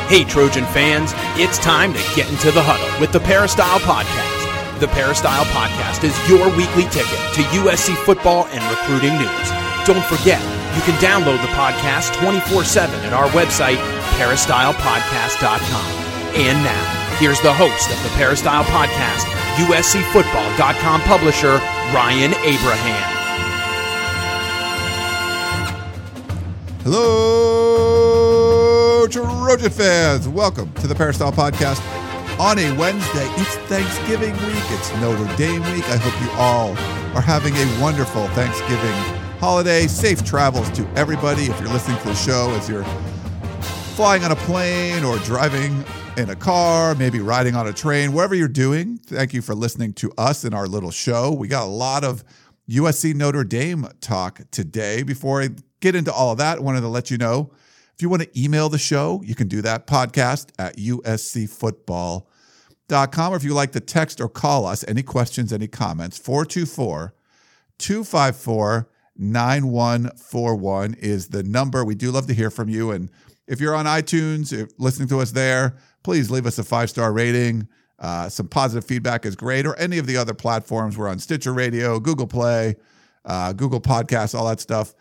Hey, Trojan fans, it's time to get into the huddle with the Peristyle Podcast. The Peristyle Podcast is your weekly ticket to USC football and recruiting news. Don't forget, you can download the podcast 24/7 at our website, peristylepodcast.com. And now, here's the host of the Peristyle Podcast, USCFootball.com publisher, Ryan Abraham. Hello, Trojan fans. Welcome to the Peristyle Podcast on a Wednesday. It's Thanksgiving week. It's Notre Dame week. I hope you all are having a wonderful Thanksgiving holiday. Safe travels to everybody. If you're listening to the show as you're flying on a plane or driving in a car, maybe riding on a train, wherever you're doing, thank you for listening to us in our little show. We got a lot of USC Notre Dame talk today. Before I get into all of that, I wanted to let you know, if you want to email the show, you can do that, podcast at uscfootball.com. Or if you like to text or call us, any questions, any comments, 424-254-9141 is the number. We do love to hear from you. And if you're on iTunes, if listening to us there, please leave us a 5-star rating. Some positive feedback is great, or any of the other platforms. We're on Stitcher Radio, Google Play, Google Podcasts, all that stuff.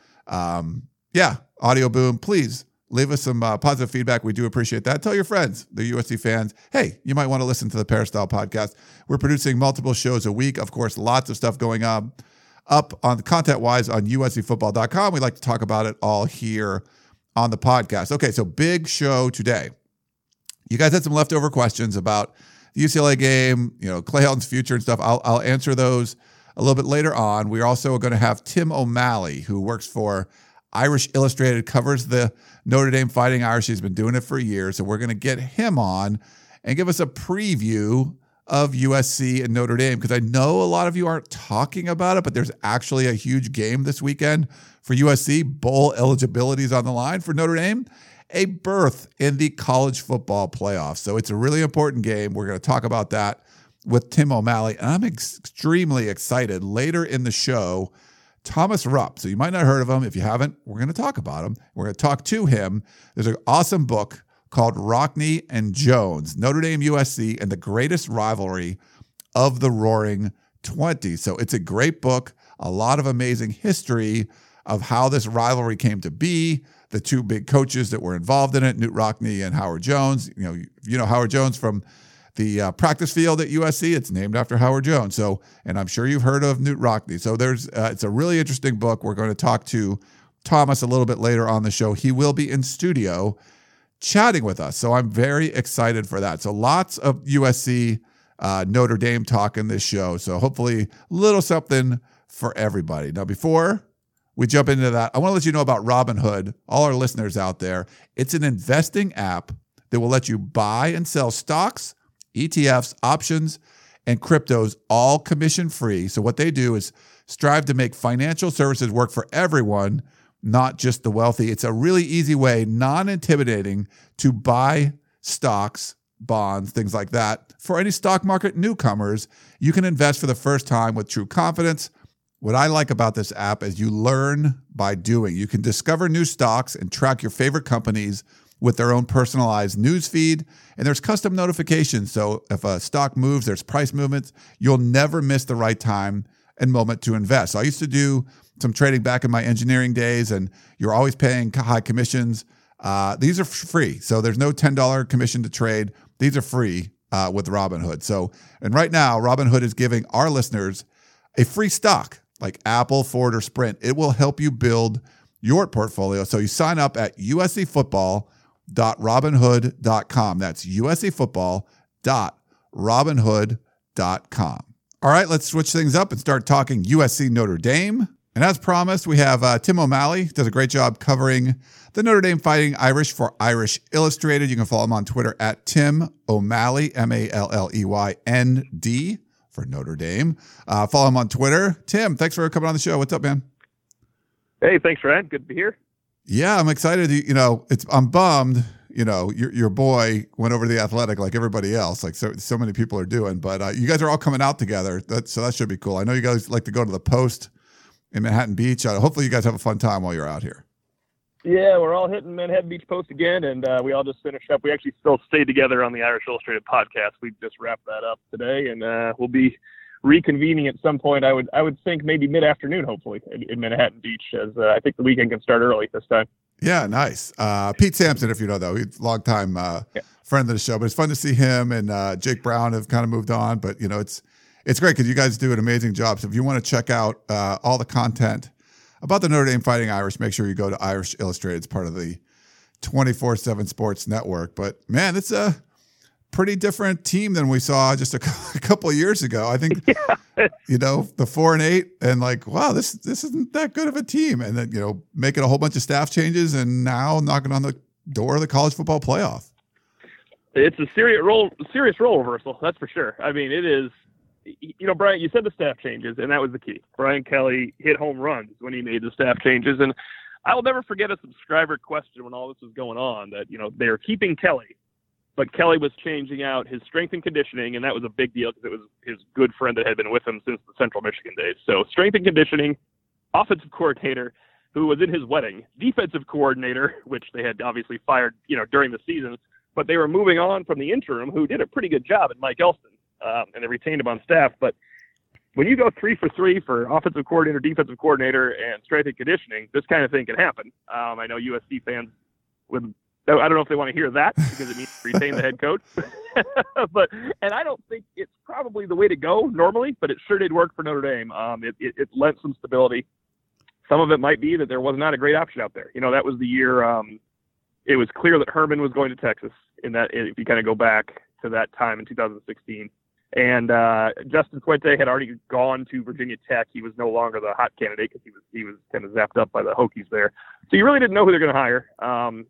Audio Boom. Please leave us some positive feedback. We do appreciate that. Tell your friends, the USC fans, hey, you might want to listen to the Peristyle Podcast. We're producing multiple shows a week. Of course, lots of stuff going on up on content-wise on uscfootball.com. We like to talk about it all here on the podcast. Okay, so big show today. You guys had some leftover questions about the UCLA game, Clay Helton's future and stuff. I'll answer those a little bit later on. We're also going to have Tim O'Malley, who works for Irish Illustrated, covers the Notre Dame Fighting Irish. He's been doing it for years. So we're going to get him on and give us a preview of USC and Notre Dame, because I know a lot of you aren't talking about it, but there's actually a huge game this weekend for USC. Bowl eligibility is on the line for Notre Dame. A berth in the college football playoffs. So it's a really important game. We're going to talk about that with Tim O'Malley. And I'm extremely excited. Later in the show, Thomas Rupp. So you might not have heard of him. If you haven't, we're going to talk about him. We're going to talk to him. There's an awesome book called Rockne and Jones, Notre Dame USC and the Greatest Rivalry of the Roaring '20s. So it's a great book, a lot of amazing history of how this rivalry came to be, the two big coaches that were involved in it, Knute Rockne and Howard Jones. You know Howard Jones from the practice field at USC. It's named after Howard Jones. So, and I'm sure you've heard of Knute Rockne. So it's a really interesting book. We're going to talk to Thomas a little bit later on the show. He will be in studio chatting with us. So I'm very excited for that. So lots of USC Notre Dame talk in this show. So hopefully a little something for everybody. Now, before we jump into that, I want to let you know about Robinhood, all our listeners out there. It's an investing app that will let you buy and sell stocks, ETFs, options, and cryptos, all commission-free. So what they do is strive to make financial services work for everyone, not just the wealthy. It's a really easy way, non-intimidating, to buy stocks, bonds, things like that. For any stock market newcomers, you can invest for the first time with true confidence. What I like about this app is you learn by doing. You can discover new stocks and track your favorite companies with their own personalized news feed, and there's custom notifications. So if a stock moves, there's price movements. You'll never miss the right time and moment to invest. So I used to do some trading back in my engineering days, and you're always paying high commissions. These are free. So there's no $10 commission to trade. These are free with Robinhood. So, and right now, Robinhood is giving our listeners a free stock like Apple, Ford, or Sprint. It will help you build your portfolio. So you sign up at uscfootball.robinhood.com. That's uscfootball.robinhood.com. All right, let's switch things up and start talking USC Notre Dame. And as promised, we have Tim O'Malley. Does a great job covering the Notre Dame Fighting Irish for Irish Illustrated. You can follow him on Twitter at Tim O'Malley, MALLEYND for Notre Dame. Follow him on Twitter. Tim, thanks for coming on the show. What's up, man? Hey, thanks, Ryan. Good to be here. Yeah, I'm excited. I'm bummed. Your boy went over to the Athletic like everybody else, like so many people are doing. But you guys are all coming out together. So that should be cool. I know you guys like to go to the Post in Manhattan Beach. Hopefully you guys have a fun time while you're out here. Yeah, we're all hitting Manhattan Beach Post again, and we all just finished up. We actually still stayed together on the Irish Illustrated podcast. We just wrapped that up today, and we'll be reconvening at some point. I would think maybe mid-afternoon, hopefully, in Manhattan Beach, as I think the weekend can start early this time. Yeah, nice. Pete Sampson, if you know, though, he's a long-time friend of the show, but it's fun to see him and Jake Brown have kind of moved on. But, it's great because you guys do an amazing job. So if you want to check out all the content about the Notre Dame Fighting Irish, make sure you go to Irish Illustrated. It's part of the 24/7 Sports Network. But, man, it's a pretty different team than we saw just a couple of years ago. I think, the 4-8 and wow, this isn't that good of a team. And then, making a whole bunch of staff changes and now knocking on the door of the college football playoff. It's a serious role reversal. That's for sure. I mean, it is. Brian, you said the staff changes, and that was the key. Brian Kelly hit home runs when he made the staff changes. And I will never forget a subscriber question when all this was going on that, they were keeping Kelly, but Kelly was changing out his strength and conditioning, and that was a big deal because it was his good friend that had been with him since the Central Michigan days. So strength and conditioning, offensive coordinator, who was in his wedding, defensive coordinator, which they had obviously fired, during the season, but they were moving on from the interim, who did a pretty good job at Mike Elston. And they retained him on staff. But when you go 3 for 3 for offensive coordinator, defensive coordinator, and strength and conditioning, this kind of thing can happen. I know USC fans would. I don't know if they want to hear that because it means retain the head coach. And I don't think it's probably the way to go normally, but it sure did work for Notre Dame. It lent some stability. Some of it might be that there was not a great option out there. That was the year. It was clear that Herman was going to Texas. In that, if you kind of go back to that time in 2016. And Justin Fuente had already gone to Virginia Tech. He was no longer the hot candidate because he was kind of zapped up by the Hokies there. So you really didn't know who they're going to hire. And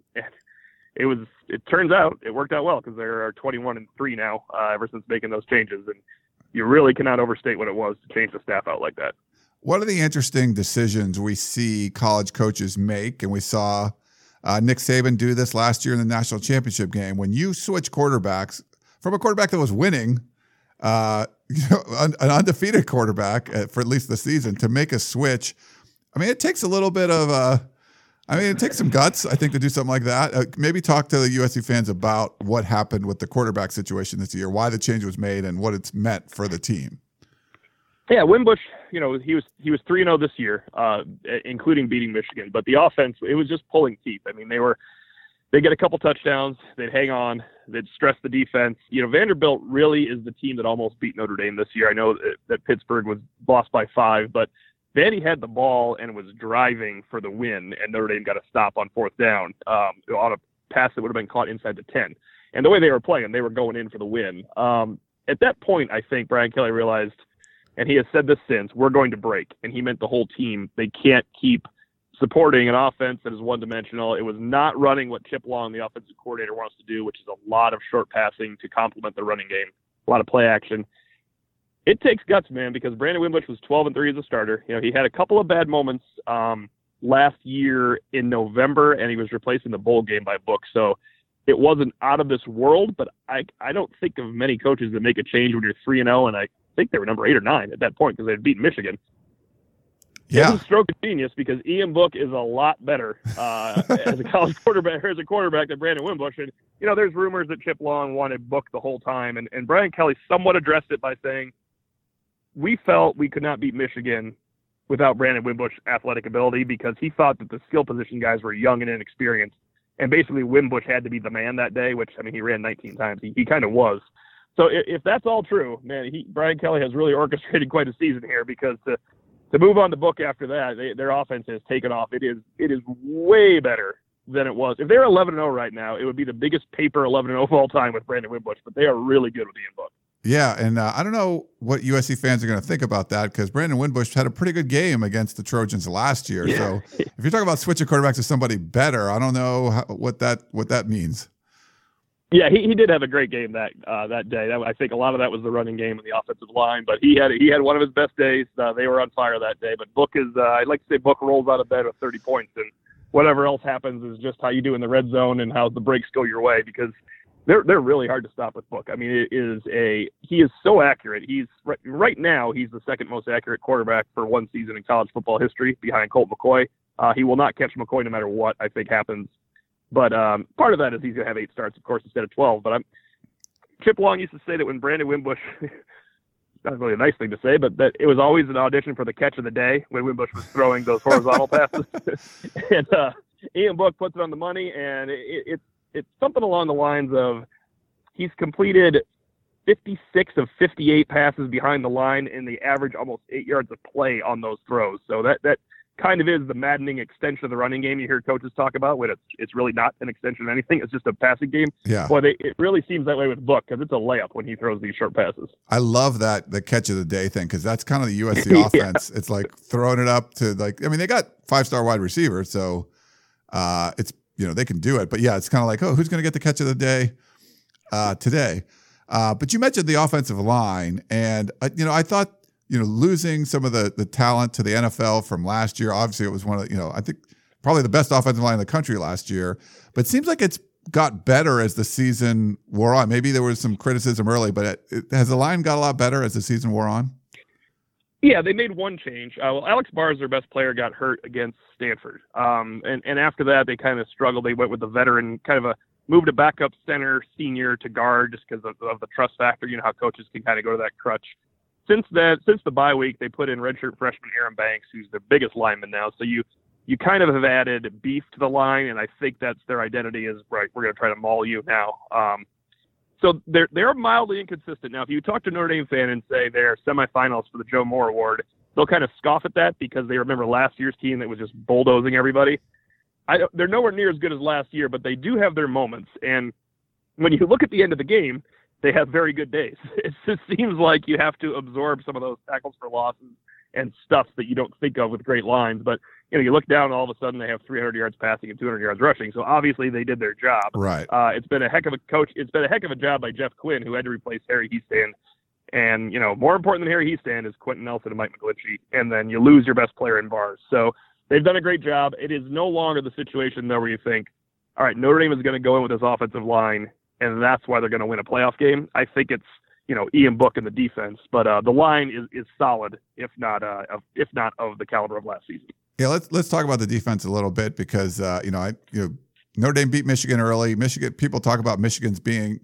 it turns out it worked out well because they are 21-3 now ever since making those changes. And you really cannot overstate what it was to change the staff out like that. What are the interesting decisions we see college coaches make? And we saw Nick Saban do this last year in the national championship game. When you switch quarterbacks from a quarterback that was winning, an undefeated quarterback for at least the season to make a switch. I mean, it takes a little bit of it takes some guts, I think, to do something like that. Maybe talk to the USC fans about what happened with the quarterback situation this year, why the change was made, and what it's meant for the team. Yeah, Wimbush, he was 3-0 this year, including beating Michigan. But the offense, it was just pulling teeth. I mean, they get a couple touchdowns, they'd hang on, they'd stress the defense. Vanderbilt really is the team that almost beat Notre Dame this year. I know that Pittsburgh was lost by 5, but Vandy had the ball and was driving for the win, and Notre Dame got a stop on 4th down on a pass that would have been caught inside the 10. And the way they were playing, they were going in for the win. At that point, I think Brian Kelly realized, and he has said this since, we're going to break. And he meant the whole team. They can't keep supporting an offense that is one-dimensional. It was not running what Chip Long, the offensive coordinator, wants to do, which is a lot of short passing to complement the running game, a lot of play action. It takes guts, man, because Brandon Wimbush was 12-3 as a starter. He had a couple of bad moments last year in November, and he was replacing the bowl game by Book. So it wasn't out of this world, but I don't think of many coaches that make a change when you're 3-0, and I think they were number 8 or 9 at that point because they had beaten Michigan. Yeah. It was a stroke of genius because Ian Book is a lot better as a college quarterback or as a quarterback than Brandon Wimbush. And, there's rumors that Chip Long wanted Book the whole time. And Brian Kelly somewhat addressed it by saying, we felt we could not beat Michigan without Brandon Wimbush's athletic ability because he thought that the skill position guys were young and inexperienced. And basically Wimbush had to be the man that day, which, he ran 19 times. He kind of was. So if that's all true, man, Brian Kelly has really orchestrated quite a season here because to move on to Book after that, their offense has taken off. It is way better than it was. If they're 11-0 right now, it would be the biggest paper 11-0 of all time with Brandon Wimbush, but they are really good with Ian Book. Yeah, and I don't know what USC fans are going to think about that because Brandon Wimbush had a pretty good game against the Trojans last year. Yeah. So if you're talking about switching quarterbacks to somebody better, I don't know what that means. Yeah, he did have a great game that day. I think a lot of that was the running game and the offensive line, but he had one of his best days. They were on fire that day. But Book is, I'd like to say Book rolls out of bed with 30 points, and whatever else happens is just how you do in the red zone and how the breaks go your way because they're really hard to stop with Book. I mean, he is so accurate. He's right now he's the second most accurate quarterback for one season in college football history behind Colt McCoy. He will not catch McCoy no matter what I think happens. But part of that is he's going to have 8 starts, of course, instead of 12. But Chip Long used to say that when Brandon Wimbush, not really a nice thing to say, but that it was always an audition for the catch of the day when Wimbush was throwing those horizontal passes. And Ian Book puts it on the money, and it's something along the lines of he's completed 56 of 58 passes behind the line, and they average almost 8 yards of play on those throws. So that kind of is the maddening extension of the running game you hear coaches talk about, when it's really not an extension of anything. It's just a passing game. Yeah. Boy, it really seems that way with Book, because it's a layup when he throws these short passes. I love the catch of the day thing, because that's kind of the USC offense. It's like throwing it up to they got 5-star wide receivers, so it's, they can do it. But yeah, it's kind of like, who's going to get the catch of the day today? But you mentioned the offensive line, and I thought, losing some of the talent to the NFL from last year, obviously it was one of, I think probably the best offensive line in the country last year, but it seems like it's got better as the season wore on. Maybe there was some criticism early, but has the line got a lot better as the season wore on? Yeah, they made one change. Alex Barrs, their best player, got hurt against Stanford. And after that, they kind of struggled. They went with the veteran, kind of moved a backup center senior to guard, just because of the trust factor, how coaches can kind of go to that crutch. Since the bye week, they put in redshirt freshman Aaron Banks, who's their biggest lineman now. So you kind of have added beef to the line, and I think that's their identity is, right, we're going to try to maul you now. So they're mildly inconsistent. Now, if you talk to a Notre Dame fan and say they're semifinals for the Joe Moore Award, they'll kind of scoff at that because they remember last year's team that was just bulldozing everybody. They're nowhere near as good as last year, but they do have their moments. And when you look at the end of the game, they have very good days. It just seems like you have to absorb some of those tackles for losses and stuff that you don't think of with great lines. But, you look down and all of a sudden they have 300 yards passing and 200 yards rushing. So obviously they did their job. Right. It's been a heck of a job by Jeff Quinn, who had to replace Harry Heastand. And, more important than Harry Heastand is Quentin Nelson and Mike McGlinchey. And then you lose your best player in Barrs. So they've done a great job. It is no longer the situation, though, where you think, all right, Notre Dame is going to go in with this offensive line, and that's why they're going to win a playoff game. I think it's, Ian Book and the defense, but the line is solid, if not of the caliber of last season. Yeah, let's talk about the defense a little bit, because Notre Dame beat Michigan early. Michigan, people talk about Michigan being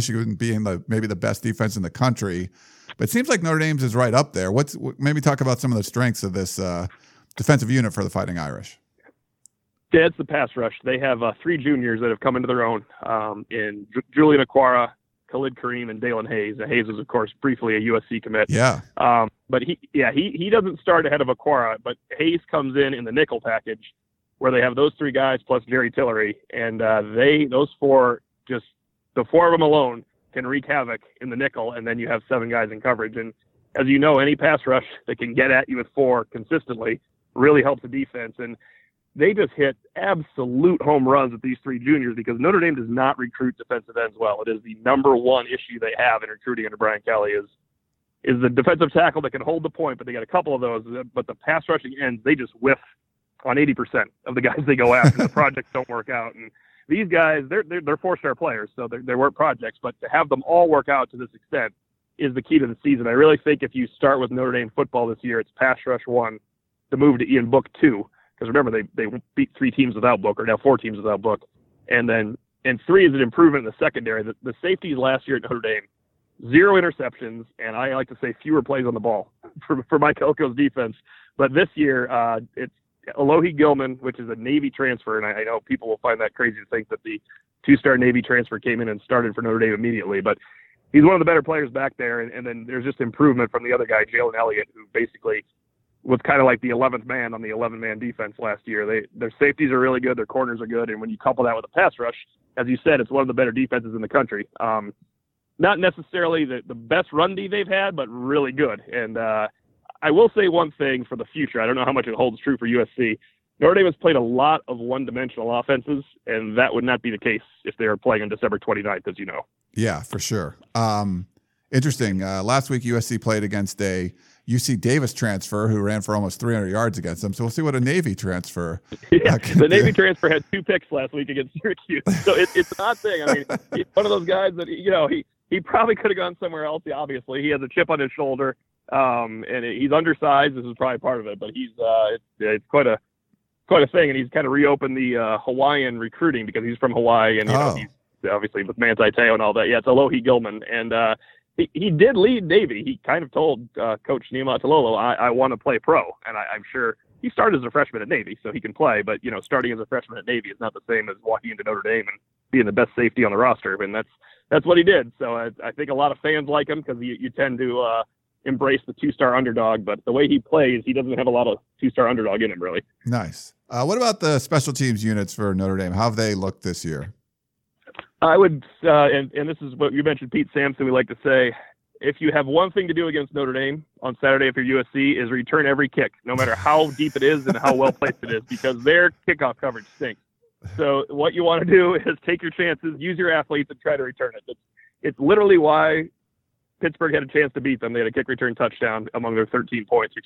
maybe the best defense in the country, but it seems like Notre Dame's is right up there. Maybe talk about some of the strengths of this defensive unit for the Fighting Irish. Yeah, it's the pass rush. They have 3 juniors that have come into their own in Julian Aquara, Khalid Kareem, and Dalen Hayes. Hayes was, of course, briefly a USC commit. Yeah. But he doesn't start ahead of Aquara, but Hayes comes in the nickel package, where they have those 3 guys plus Jerry Tillery, and those 4, just the 4 of them alone can wreak havoc in the nickel, and then you have 7 guys in coverage. And as you know, any pass rush that can get at you with 4 consistently really helps the defense. And they just hit absolute home runs with these 3 juniors, because Notre Dame does not recruit defensive ends well. It is the number one issue they have in recruiting under Brian Kelly is the defensive tackle that can hold the point, but they got a couple of those. But the pass rushing ends, they just whiff on 80% of the guys they go after. The projects don't work out. And these guys, they're 4-star players, so they work projects. But to have them all work out to this extent is the key to the season. I really think if you start with Notre Dame football this year, it's pass rush 1, to move to Ian Book 2. Because remember, they beat 3 teams without Book, or now 4 teams without Book. And 3 is an improvement in the secondary. The safeties last year at Notre Dame, 0 interceptions, and I like to say fewer plays on the ball for Mike Elko's defense. But this year, it's Alohi Gilman, which is a Navy transfer, and I know people will find that crazy to think that the 2-star Navy transfer came in and started for Notre Dame immediately. But he's one of the better players back there, and then there's just improvement from the other guy, Jalen Elliott, who basically was kind of like the 11th man on the 11-man defense last year. Their safeties are really good, their corners are good, and when you couple that with a pass rush, as you said, it's one of the better defenses in the country. Not necessarily the best run D they've had, but really good. And I will say one thing for the future. I don't know how much it holds true for USC. Notre Dame has played a lot of one-dimensional offenses, and that would not be the case if they were playing on December 29th, as you know. Yeah, for sure. Interesting. Last week, USC played against a UC Davis transfer who ran for almost 300 yards against them. So we'll see what a Navy transfer. The Navy transfer had 2 picks last week against Syracuse. So it's an odd thing. I mean, he's one of those guys that, he probably could have gone somewhere else. Obviously, he has a chip on his shoulder, and he's undersized. This is probably part of it, but it's quite a quite a thing, and he's kind of reopened the Hawaiian recruiting because he's from Hawaii, and he's obviously with Manti Te'o and all that. Yeah, it's Alohi Gilman, and he did lead Navy. He kind of told Coach Niumatalolo, I want to play pro, and I'm sure he started as a freshman at Navy, so he can play, but, starting as a freshman at Navy is not the same as walking into Notre Dame and being the best safety on the roster, and that's what he did. So I think a lot of fans like him because you tend to embrace the two-star underdog, but the way he plays, he doesn't have a lot of two-star underdog in him, really. Nice. What about the special teams units for Notre Dame? How have they looked this year? I would, and this is what you mentioned, Pete Sampson, we like to say, if you have one thing to do against Notre Dame on Saturday if you're USC, is return every kick, no matter how deep it is and how well placed it is, because their kickoff coverage stinks. So what you want to do is take your chances, use your athletes, and try to return it. It's literally why Pittsburgh had a chance to beat them. They had a kick return touchdown among their 14 points.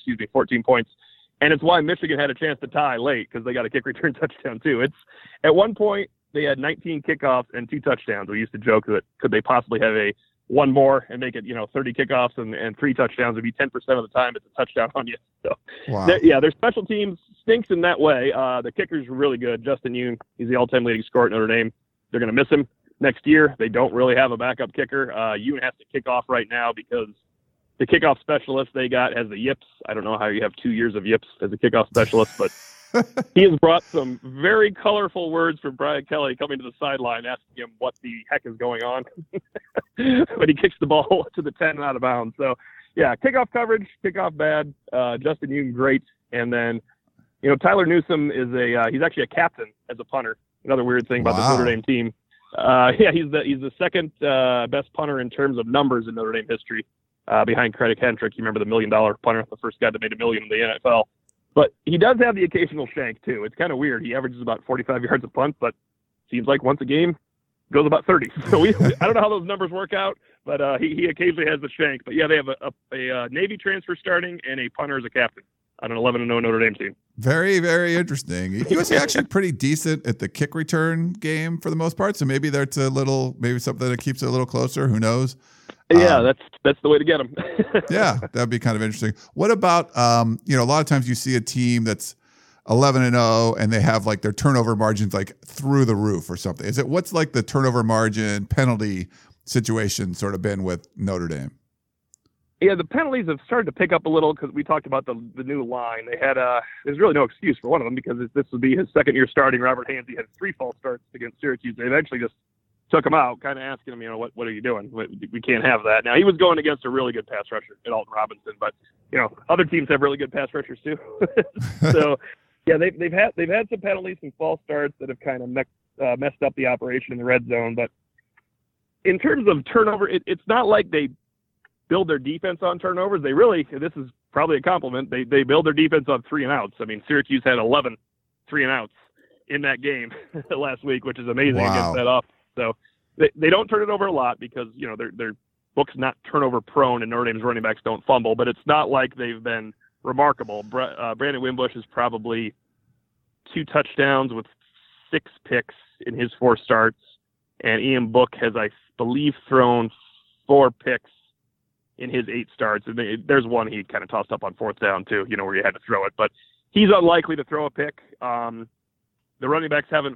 And it's why Michigan had a chance to tie late because they got a kick return touchdown too. It's at one point they had 19 kickoffs and 2 touchdowns. We used to joke that could they possibly have one more and make it 30 kickoffs and 3 touchdowns. It'd be 10% of the time it's a touchdown on you. So wow. Their special teams stinks in that way. The kicker's really good. Justin Yoon, he's the all-time leading scorer at Notre Dame. They're going to miss him next year. They don't really have a backup kicker. Yoon has to kick off right now because the kickoff specialist they got has the yips. I don't know how you have 2 years of yips as a kickoff specialist, but he has brought some very colorful words from Brian Kelly coming to the sideline asking him what the heck is going on when he kicks the ball to the 10 and out of bounds. So, yeah, kickoff coverage, kickoff bad. Justin Yoon, great. And then, Tyler Newsome is he's actually a captain as a punter. Another weird thing about the Notre Dame team. He's the second best punter in terms of numbers in Notre Dame history, behind Credit Hendrick. You remember the $1 million punter, the first guy that made $1 million in the NFL. But he does have the occasional shank too. It's kind of weird. He averages about 45 yards a punt, but seems like once a game goes about 30. So I don't know how those numbers work out, but he occasionally has the shank. But yeah, they have a Navy transfer starting and a punter as a captain on an 11-0 Notre Dame team. Very, very interesting. He was actually pretty decent at the kick return game for the most part. So maybe that's maybe something that keeps it a little closer. Who knows? Yeah, that's the way to get them. Yeah, that'd be kind of interesting. What about, a lot of times you see a team that's 11-0 and they have like their turnover margins like through the roof or something. What's like the turnover margin penalty situation sort of been with Notre Dame? Yeah, the penalties have started to pick up a little because we talked about the new line. They had there's really no excuse for one of them because this would be his second year starting. Robert Hansey had 3 false starts against Syracuse. They eventually just took him out, kind of asking him, what are you doing? We can't have that. Now, he was going against a really good pass rusher in Alton Robinson, but, other teams have really good pass rushers too. So, yeah, they've had some penalties, some false starts that have kind of messed up the operation in the red zone. But in terms of turnover, it's not like they build their defense on turnovers. They really, this is probably a compliment, they build their defense on 3 and outs. I mean, Syracuse had 11 3 and outs in that game last week, which is amazing against that offense. So they don't turn it over a lot because, their book's not turnover prone and Notre Dame's running backs don't fumble, but it's not like they've been remarkable. Brandon Wimbush is probably 2 touchdowns with 6 picks in his 4 starts. And Ian Book has, I believe, thrown 4 picks in his 8 starts. And there's one he kind of tossed up on 4th down too, where you had to throw it, but he's unlikely to throw a pick. The running backs haven't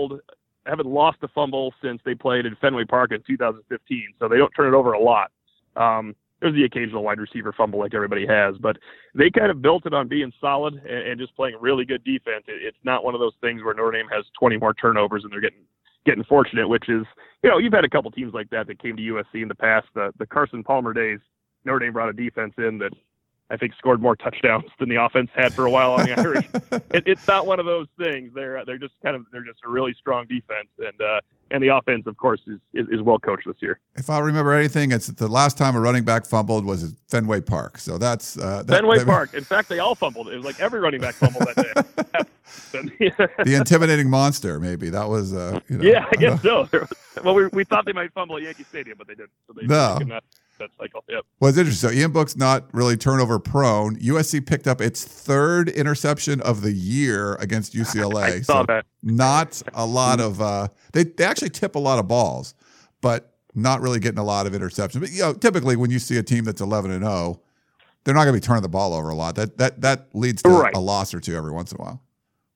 lost a fumble since they played in Fenway Park in 2015, so they don't turn it over a lot. There's the occasional wide receiver fumble like everybody has, but they kind of built it on being solid and just playing really good defense. It's not one of those things where Notre Dame has 20 more turnovers and they're getting fortunate, which is, you've had a couple teams like that came to USC in the past. The Carson Palmer days, Notre Dame brought a defense in that I think scored more touchdowns than the offense had for a while on the Irish. It's not one of those things. They're just a really strong defense, and the offense, of course, is well coached this year. If I remember anything, it's the last time a running back fumbled was at Fenway Park. So that's Fenway Park. In fact, they all fumbled. It was like every running back fumbled that day. The intimidating monster, maybe that was. Yeah, I guess so. Well, we thought they might fumble at Yankee Stadium, but they didn't. So they that cycle. Yep. Well, it's interesting. So Ian Book's not really turnover prone. USC picked up its 3rd interception of the year against UCLA. I saw that. Not a lot of they actually tip a lot of balls, but not really getting a lot of interceptions. But typically when you see a team that's 11-0, they're not going to be turning the ball over a lot. That leads to a loss or two every once in a while.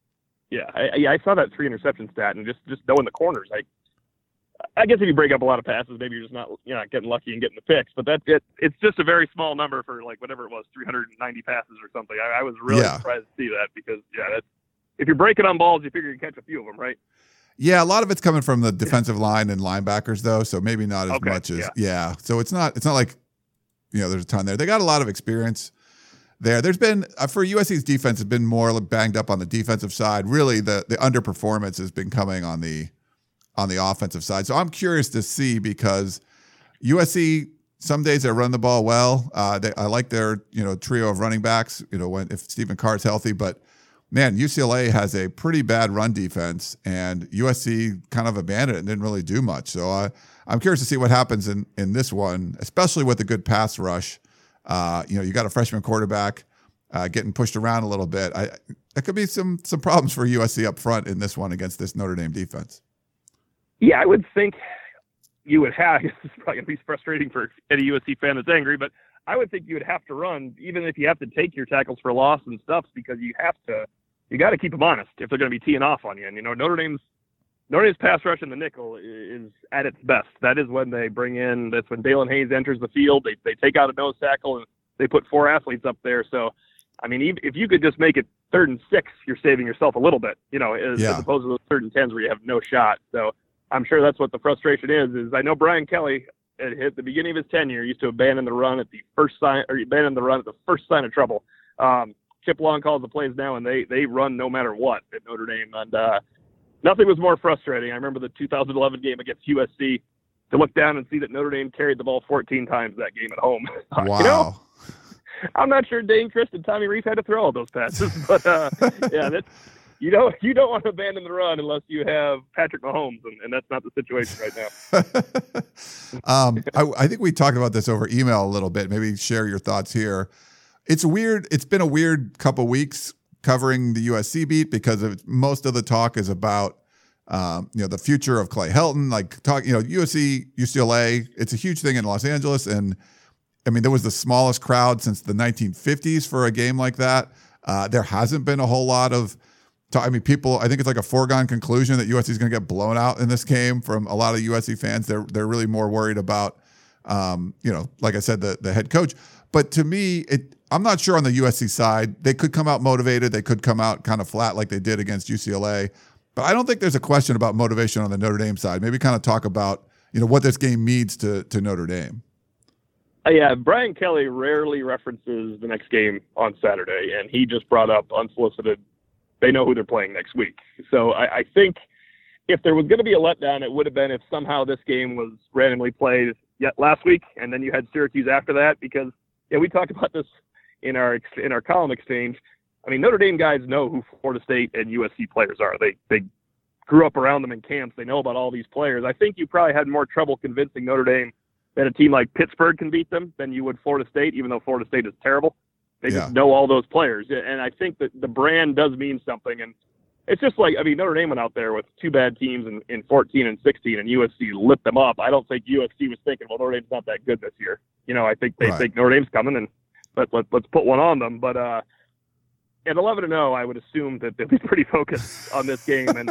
Yeah, I saw that 3 interception stat, and just knowing the corners, I guess if you break up a lot of passes, maybe you're not getting lucky and getting the picks. But that's it. It's just a very small number for like whatever it was, 390 passes or something. I was really surprised to see that because that's, if you're breaking on balls, you figure you can catch a few of them, right? Yeah, a lot of it's coming from the defensive line and linebackers though, so maybe not as much as So it's not like there's a ton there. They got a lot of experience there. There's been for USC's defense has been more banged up on the defensive side. Really, the underperformance has been coming on the offensive side. So I'm curious to see because USC some days they run the ball well. I like their trio of running backs. If Stephen Carr's healthy, but man, UCLA has a pretty bad run defense, and USC kind of abandoned it and didn't really do much. So I'm curious to see what happens in this one, especially with a good pass rush. You got a freshman quarterback getting pushed around a little bit. That could be some problems for USC up front in this one against this Notre Dame defense. Yeah, I would think you would have. This is probably going to be frustrating for any USC fan that's angry, but I would think you would have to run, even if you have to take your tackles for loss and stuff, because you got to keep them honest if they're going to be teeing off on you. And Notre Dame's pass rush in the nickel is at its best. That is when they that's when Dalen Hayes enters the field. They take out a nose tackle and they put 4 athletes up there. So, I mean, if you could just make it 3rd and 6, you're saving yourself a little bit, as opposed to those 3rd and 10s where you have no shot. So I'm sure that's what the frustration is I know Brian Kelly at the beginning of his tenure used to abandon the run at the first sign of trouble. Chip Long calls the plays now, and they run no matter what at Notre Dame. And nothing was more frustrating. I remember the 2011 game against USC to look down and see that Notre Dame carried the ball 14 times that game at home. Wow. I'm not sure Dane Christ and Tommy Rees had to throw all those passes, but you don't want to abandon the run unless you have Patrick Mahomes, and that's not the situation right now. I think we talked about this over email a little bit. Maybe share your thoughts here. It's weird. It's been a weird couple weeks covering the USC beat because most of the talk is about the future of Clay Helton. USC, UCLA. It's a huge thing in Los Angeles, and I mean there was the smallest crowd since the 1950s for a game like that. There hasn't been a whole lot of. I think it's like a foregone conclusion that USC is going to get blown out in this game from a lot of USC fans. They're really more worried about, like I said, the head coach. But to me, I'm not sure on the USC side. They could come out motivated. They could come out kind of flat like they did against UCLA. But I don't think there's a question about motivation on the Notre Dame side. Maybe kind of talk about, what this game means to Notre Dame. Yeah, Brian Kelly rarely references the next game on Saturday, and he just brought up unsolicited. They know who they're playing next week. So I think if there was going to be a letdown, it would have been if somehow this game was randomly played yet last week, and then you had Syracuse after that. Because we talked about this in our column exchange. I mean, Notre Dame guys know who Florida State and USC players are. They grew up around them in camps. They know about all these players. I think you probably had more trouble convincing Notre Dame that a team like Pittsburgh can beat them than you would Florida State, even though Florida State is terrible. They just know all those players. And I think that the brand does mean something. And it's just Notre Dame went out there with 2 bad teams in 14 and 16, and USC lit them up. I don't think USC was thinking, well, Notre Dame's not that good this year. I think they think Notre Dame's coming, and let's put one on them. But at 11-0, I would assume that they'll be pretty focused on this game. And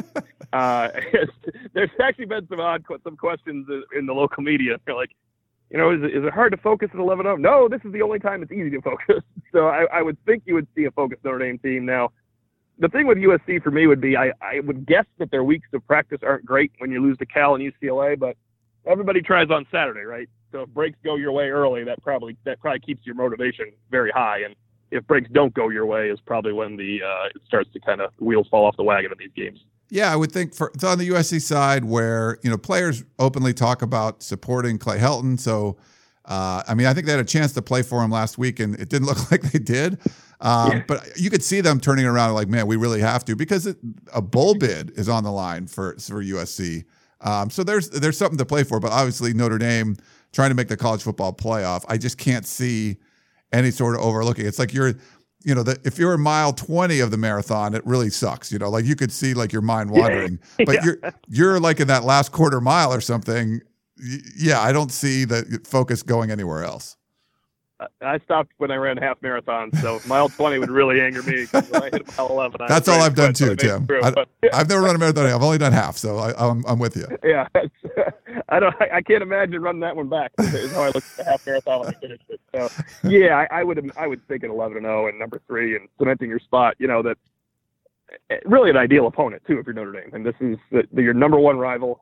there's actually been some questions in the local media. They're like, is it hard to focus at 11-0? No, this is the only time it's easy to focus. So I would think you would see a focused Notre Dame team. Now, the thing with USC for me would be I would guess that their weeks of practice aren't great when you lose to Cal and UCLA, but everybody tries on Saturday, right? So if breaks go your way early, that probably keeps your motivation very high. And if breaks don't go your way is probably when it starts to kind of wheels fall off the wagon in these games. Yeah, I would think it's on the USC side where, players openly talk about supporting Clay Helton. So, I think they had a chance to play for him last week, and it didn't look like they did. But you could see them turning around like, man, we really have to, because a bowl bid is on the line for USC. So there's something to play for. But obviously Notre Dame trying to make the college football playoff, I just can't see any sort of overlooking. It's like if you're in mile 20 of the marathon, it really sucks. You could see your mind wandering, but you're like in that last quarter mile or something. Yeah, I don't see the focus going anywhere else. I stopped when I ran half marathons, so mile 20 would really anger me. When I hit mile 11, that's all I've done too, Tim. But, I've never run a marathon. I've only done half, so I'm with you. Yeah, I can't imagine running that one back. Is how I looked at the half marathon when I finished it. So yeah, I would think at 11-0 and number 3 and cementing your spot. That really an ideal opponent too if you're Notre Dame, and this is your number one rival.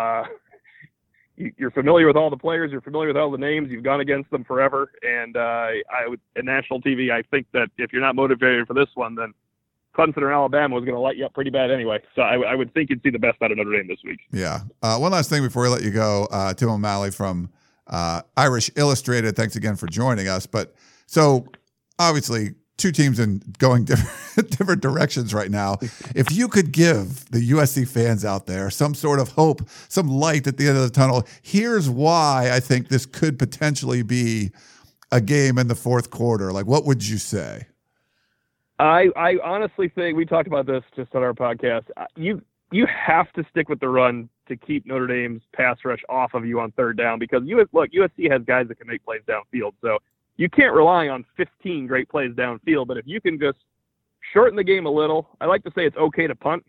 You're familiar with all the players. You're familiar with all the names. You've gone against them forever. And in national TV, I think that if you're not motivated for this one, then Clemson or Alabama was going to light you up pretty bad anyway. So I would think you'd see the best out of Notre Dame this week. Yeah. One last thing before we let you go, Tim O'Malley from Irish Illustrated. Thanks again for joining us. But so obviously, two teams in going different directions right now. If you could give the USC fans out there some sort of hope, some light at the end of the tunnel, here's why I think this could potentially be a game in the fourth quarter. Like, what would you say? I honestly think, we talked about this just on our podcast, you have to stick with the run to keep Notre Dame's pass rush off of you on third down, because USC has guys that can make plays downfield. So you can't rely on 15 great plays downfield, but if you can just shorten the game a little, I like to say it's okay to punt.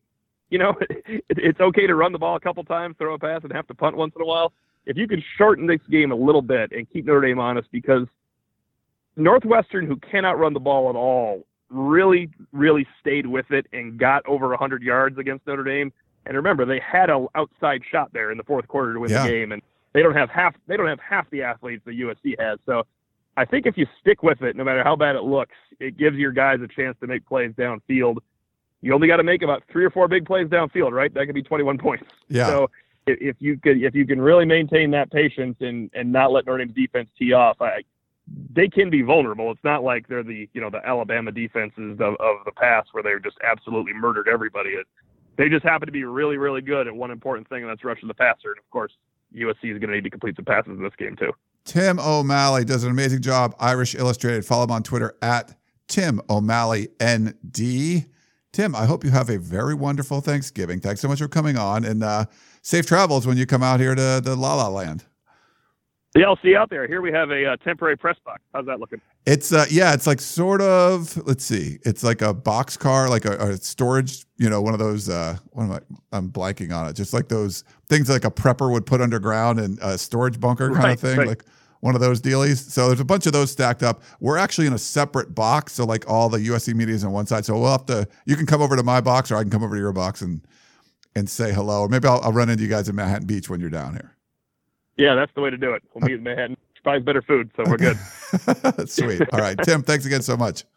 It's okay to run the ball a couple times, throw a pass, and have to punt once in a while. If you can shorten this game a little bit and keep Notre Dame honest, because Northwestern, who cannot run the ball at all, really, really stayed with it and got over 100 yards against Notre Dame. And remember, they had an outside shot there in the fourth quarter to win the game, and they don't have half the athletes that USC has. So I think if you stick with it, no matter how bad it looks, it gives your guys a chance to make plays downfield. You only got to make about 3 or 4 big plays downfield, right? That could be 21 points. Yeah. So if you can really maintain that patience and not let Notre Dame's defense tee off, they can be vulnerable. It's not like they're the Alabama defenses of the past where they've just absolutely murdered everybody. They just happen to be really, really good at one important thing, and that's rushing the passer. And of course, USC is going to need to complete some passes in this game too. Tim O'Malley does an amazing job. Irish Illustrated. Follow him on Twitter at Tim O'Malley ND. Tim, I hope you have a very wonderful Thanksgiving. Thanks so much for coming on, and safe travels when you come out here to the La La Land. Yeah, I'll see you out there. Here we have a temporary press box. How's that looking? It's it's like sort of, let's see, it's like a box car, like a storage, one of those, I'm blanking on it. Just like those things like a prepper would put underground and a storage bunker kind of thing, like one of those dealies. So there's a bunch of those stacked up. We're actually in a separate box. So like all the USC media is on one side. So you can come over to my box, or I can come over to your box and say hello. Or maybe I'll run into you guys in Manhattan Beach when you're down here. Yeah, that's the way to do it. We'll meet in Manhattan. Probably better food, so we're good. Sweet. All right, Tim, thanks again so much.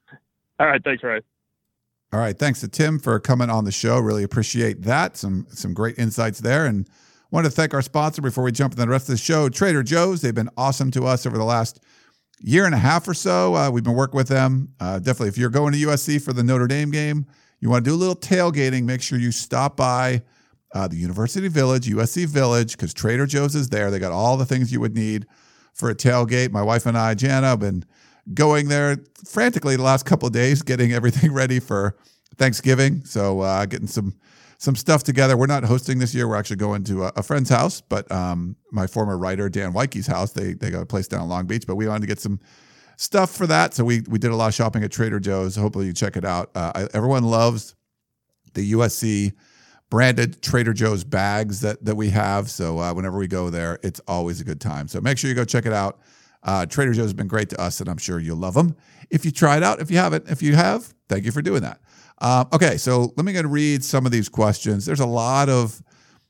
All right, thanks, Ryan. All right, thanks to Tim for coming on the show. Really appreciate that. Some great insights there. And wanted to thank our sponsor before we jump into the rest of the show, Trader Joe's. They've been awesome to us over the last year and a half or so. We've been working with them. Definitely, if you're going to USC for the Notre Dame game, you want to do a little tailgating, make sure you stop by the University Village, USC Village, because Trader Joe's is there. They got all the things you would need for a tailgate. My wife and I, Jana, have been going there frantically the last couple of days, getting everything ready for Thanksgiving. So getting some stuff together. We're not hosting this year. We're actually going to a friend's house, but my former writer, Dan Weike's house. They got a place down in Long Beach, but we wanted to get some stuff for that. So we did a lot of shopping at Trader Joe's. Hopefully you check it out. Everyone loves the USC branded Trader Joe's bags that we have. So whenever we go there, it's always a good time. So make sure you go check it out. Trader Joe's has been great to us, and I'm sure you'll love them if you try it out. If you haven't, if you have, thank you for doing that. Okay, so let me go to read some of these questions. There's a lot of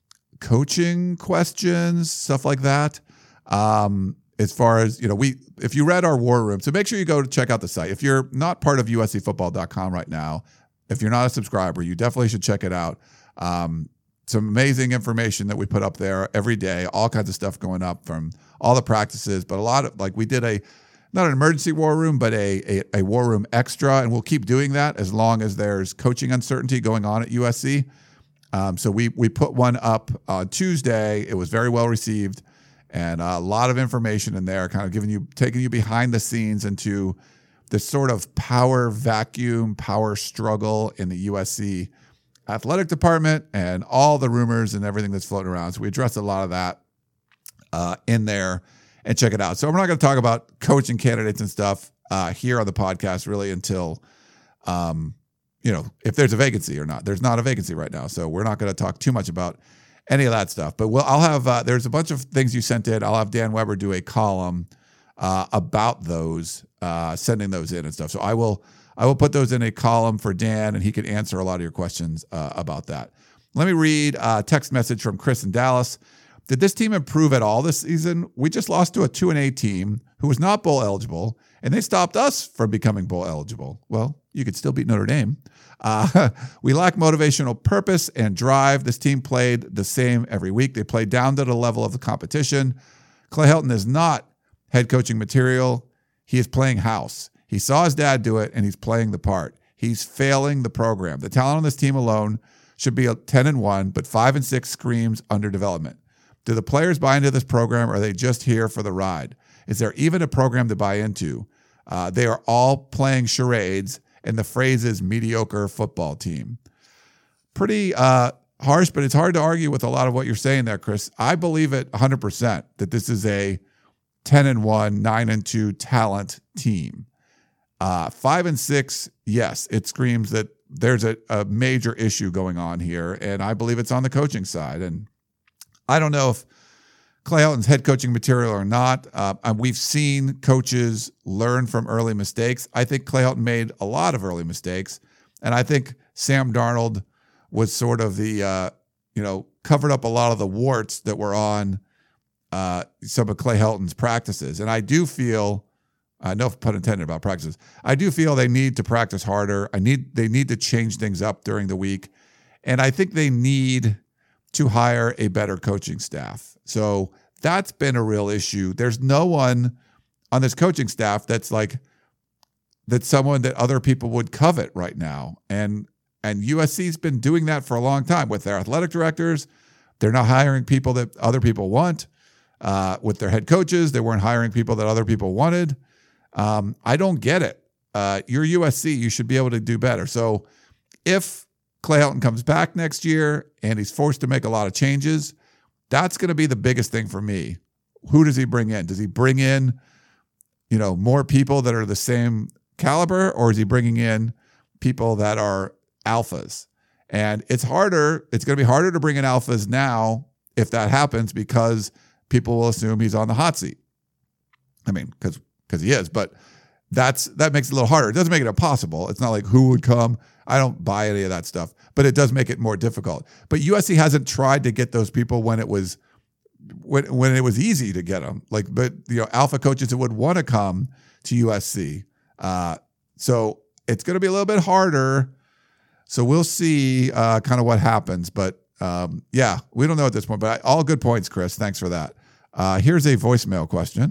coaching questions, stuff like that. As far as, if you read our War Room, so make sure you go to check out the site. If you're not part of USCfootball.com right now, if you're not a subscriber, you definitely should check it out. Some amazing information that we put up there every day, all kinds of stuff going up from all the practices, but a lot of, we did not an emergency war room, but a war room extra, and we'll keep doing that as long as there's coaching uncertainty going on at USC. So we put one up on Tuesday. It was very well received, and a lot of information in there, kind of taking you behind the scenes into this sort of power vacuum, power struggle in the USC athletic department and all the rumors and everything that's floating around. So we addressed a lot of that in there. and check it out. So we're not going to talk about coaching candidates and stuff here on the podcast really until, if there's a vacancy or not. There's not a vacancy right now, so we're not going to talk too much about any of that stuff. But I'll have there's a bunch of things you sent in. I'll have Dan Weber do a column about those, sending those in and stuff. So I will put those in a column for Dan, and he can answer a lot of your questions about that. Let me read a text message from Chris in Dallas. Did this team improve at all this season? We just lost to a 2-8 team who was not bowl eligible, and they stopped us from becoming bowl eligible. Well, you could still beat Notre Dame. We lack motivational purpose and drive. This team played the same every week. They played down to the level of the competition. Clay Helton is not head coaching material. He is playing house. He saw his dad do it, and he's playing the part. He's failing the program. The talent on this team alone should be 10-1, but 5-6 screams underdevelopment. Do the players buy into this program, or are they just here for the ride? Is there even a program to buy into? They are all playing charades, and the phrase is mediocre football team. Pretty harsh, but it's hard to argue with a lot of what you're saying there, Chris. I believe it 100% that this is a 10-1, 9-2 talent team. 5-6, yes, it screams that there's a major issue going on here, and I believe it's on the coaching side. And I don't know if Clay Helton's head coaching material or not. We've seen coaches learn from early mistakes. I think Clay Helton made a lot of early mistakes, and I think Sam Darnold was sort of the, covered up a lot of the warts that were on some of Clay Helton's practices. And I do feel, no pun intended about practices, I do feel they need to practice harder. They need to change things up during the week. And I think they need to hire a better coaching staff. So that's been a real issue. There's no one on this coaching staff that's someone that other people would covet right now. And USC's been doing that for a long time with their athletic directors. They're not hiring people that other people want. With their head coaches, they weren't hiring people that other people wanted. I don't get it. You're USC. You should be able to do better. So if Clay Helton comes back next year and he's forced to make a lot of changes, that's going to be the biggest thing for me. Who does he bring in? Does he bring in, more people that are the same caliber, or is he bringing in people that are alphas? And it's going to be harder to bring in alphas now if that happens, because people will assume he's on the hot seat. I mean, because he is, but that makes it a little harder. It doesn't make it impossible. It's not like who would come. I don't buy any of that stuff, but it does make it more difficult. But USC hasn't tried to get those people when it was easy to get them. Alpha coaches that would want to come to USC. So it's going to be a little bit harder. So we'll see kind of what happens. But we don't know at this point. But all good points, Chris. Thanks for that. Here's a voicemail question.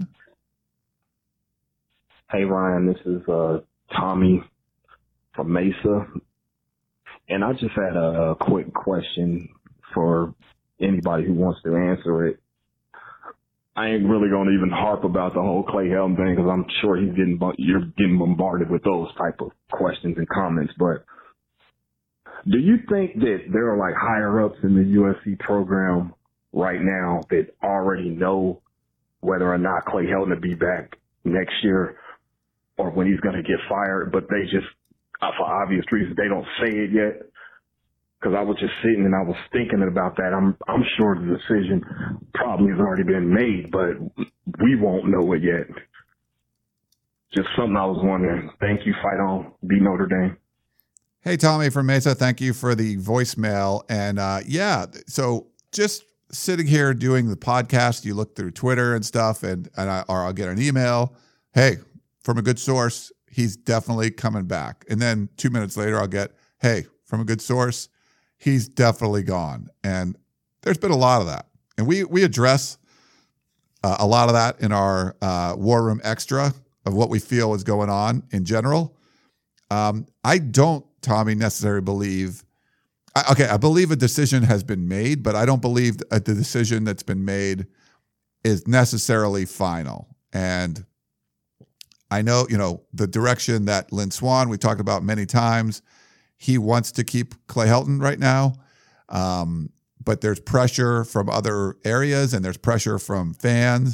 Hey, Ryan, this is Tommy from Mesa. And I just had a quick question for anybody who wants to answer it. I ain't really going to even harp about the whole Clay Helton thing, because I'm sure you're getting bombarded with those type of questions and comments. But do you think that there are higher ups in the USC program right now that already know whether or not Clay Helton will be back next year or when he's going to get fired, but they just, for obvious reasons, they don't say it yet? Because I was just sitting and I was thinking about that. I'm sure the decision probably has already been made, but we won't know it yet. Just something I was wondering. Thank you. Fight on. Be Notre Dame. Hey, Tommy from Mesa. Thank you for the voicemail. And so just sitting here doing the podcast, you look through Twitter and stuff, or I'll get an email. Hey, from a good source, he's definitely coming back. And then 2 minutes later, I'll get, hey, from a good source, he's definitely gone. And there's been a lot of that. And we address a lot of that in our War Room Extra of what we feel is going on in general. I don't, Tommy, necessarily believe, I believe a decision has been made, but I don't believe the decision that's been made is necessarily final. And I know, the direction that Lynn Swann, we talked about many times, he wants to keep Clay Helton right now. But there's pressure from other areas and there's pressure from fans.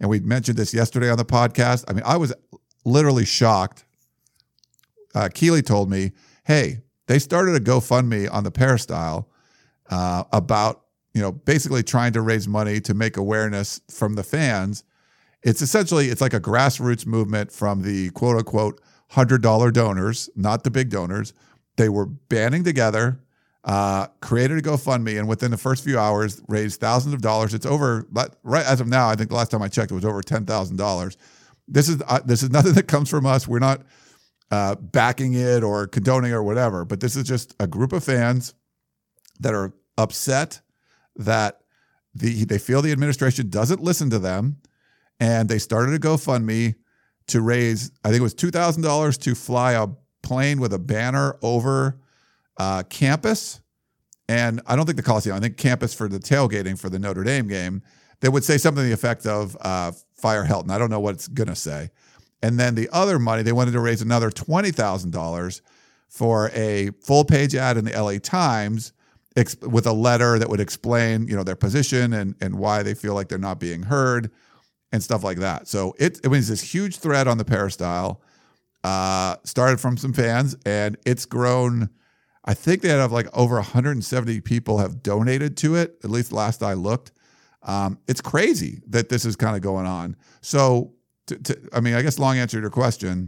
And we mentioned this yesterday on the podcast. I mean, I was literally shocked. Keely told me, hey, they started a GoFundMe on the Peristyle about, basically trying to raise money to make awareness from the fans. It's like a grassroots movement from the quote unquote $100 donors, not the big donors. They were banding together, created a GoFundMe, and within the first few hours raised thousands of dollars. It's over, right as of now, I think the last time I checked, it was over $10,000. This is nothing that comes from us. We're not backing it or condoning or whatever, but this is just a group of fans that are upset that they feel the administration doesn't listen to them, and they started a GoFundMe to raise, I think it was $2,000 to fly a plane with a banner over campus, and I don't think the Coliseum, I think campus for the tailgating for the Notre Dame game. They would say something to the effect of fire Helton. I don't know what it's going to say. And then the other money, they wanted to raise another $20,000 for a full-page ad in the LA Times with a letter that would explain, their position and why they feel like they're not being heard and stuff like that. So it was this huge thread on the Peristyle, started from some fans, and it's grown. I think they have like over 170 people have donated to it, at least last I looked. It's crazy that this is kind of going on. So, I guess long answer to your question,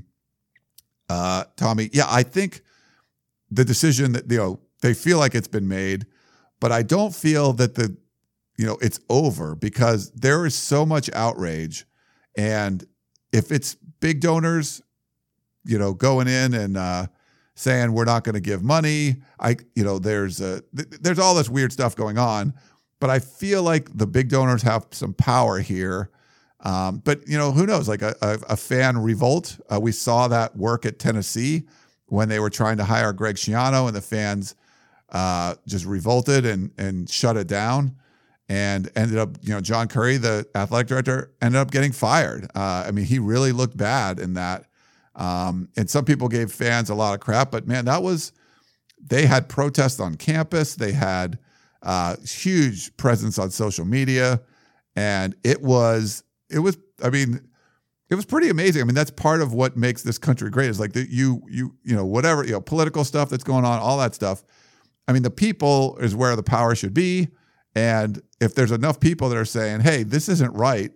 Tommy, yeah, I think the decision that, they feel like it's been made, but I don't feel that it's over, because there is so much outrage. And if it's big donors, going in and saying we're not going to give money, there's all this weird stuff going on, but I feel like the big donors have some power here. But who knows, like a fan revolt. We saw that work at Tennessee when they were trying to hire Greg Schiano, and the fans just revolted and shut it down, and ended up, John Curry, the athletic director, ended up getting fired. He really looked bad in that. And some people gave fans a lot of crap, but man, they had protests on campus. They had huge presence on social media, and it was pretty amazing. That's part of what makes this country great, is like whatever, political stuff that's going on, all that stuff. The people is where the power should be. And if there's enough people that are saying, hey, this isn't right,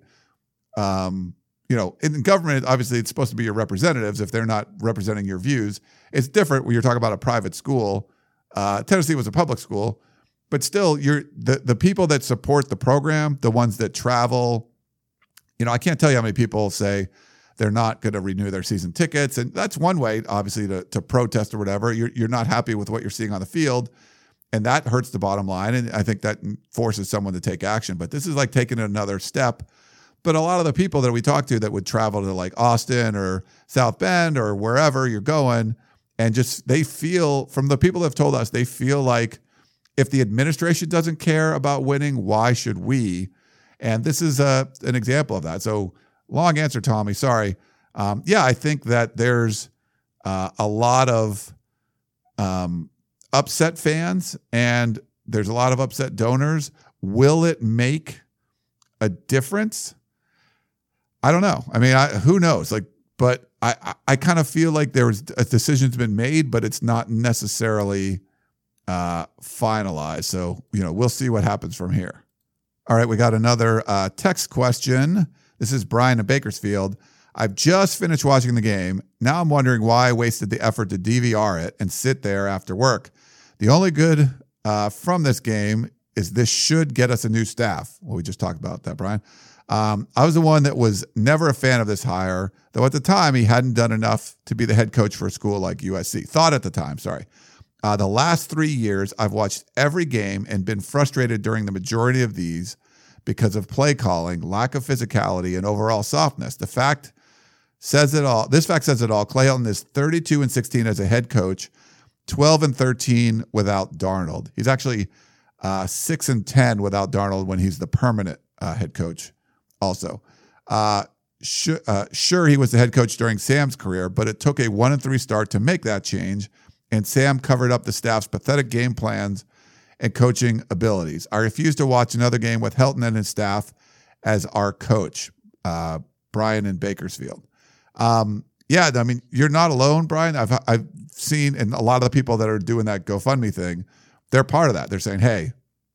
in government, obviously it's supposed to be your representatives. If they're not representing your views, it's different when you're talking about a private school. Tennessee was a public school, but still the people that support the program, the ones that travel, I can't tell you how many people say they're not going to renew their season tickets. And that's one way, obviously, to protest or whatever. You're not happy with what you're seeing on the field, and that hurts the bottom line. And I think that forces someone to take action. But this is like taking another step. But a lot of the people that we talk to that would travel to like Austin or South Bend or wherever you're going, and just they feel, from the people that have told us, they feel like if the administration doesn't care about winning, why should we? And this is an example of that. So long answer, Tommy. Sorry. I think that there's a lot of upset fans, and there's a lot of upset donors. Will it make a difference? I don't know. Who knows? But I kind of feel like a decision's been made, but it's not necessarily finalized. So, we'll see what happens from here. All right, we got another text question. This is Brian in Bakersfield. I've just finished watching the game. Now I'm wondering why I wasted the effort to DVR it and sit there after work. The only good from this game is this should get us a new staff. Well, we just talked about that, Brian. I was the one that was never a fan of this hire, though at the time he hadn't done enough to be the head coach for a school like USC. Thought at the time, sorry. The last 3 years, I've watched every game and been frustrated during the majority of these because of play calling, lack of physicality, and overall softness. This fact says it all. Clay Helton is 32-16 as a head coach, 12-13 without Darnold. He's actually 6-10 without Darnold when he's the permanent head coach. Also, sure, he was the head coach during Sam's career, but it took a 1-3 start to make that change, and Sam covered up the staff's pathetic game plans and coaching abilities. I refuse to watch another game with Helton and his staff as our coach. Brian in Bakersfield. Yeah, I mean, you're not alone, Brian. I've seen, and a lot of the people that are doing that GoFundMe thing, they're part of that. They're saying, hey,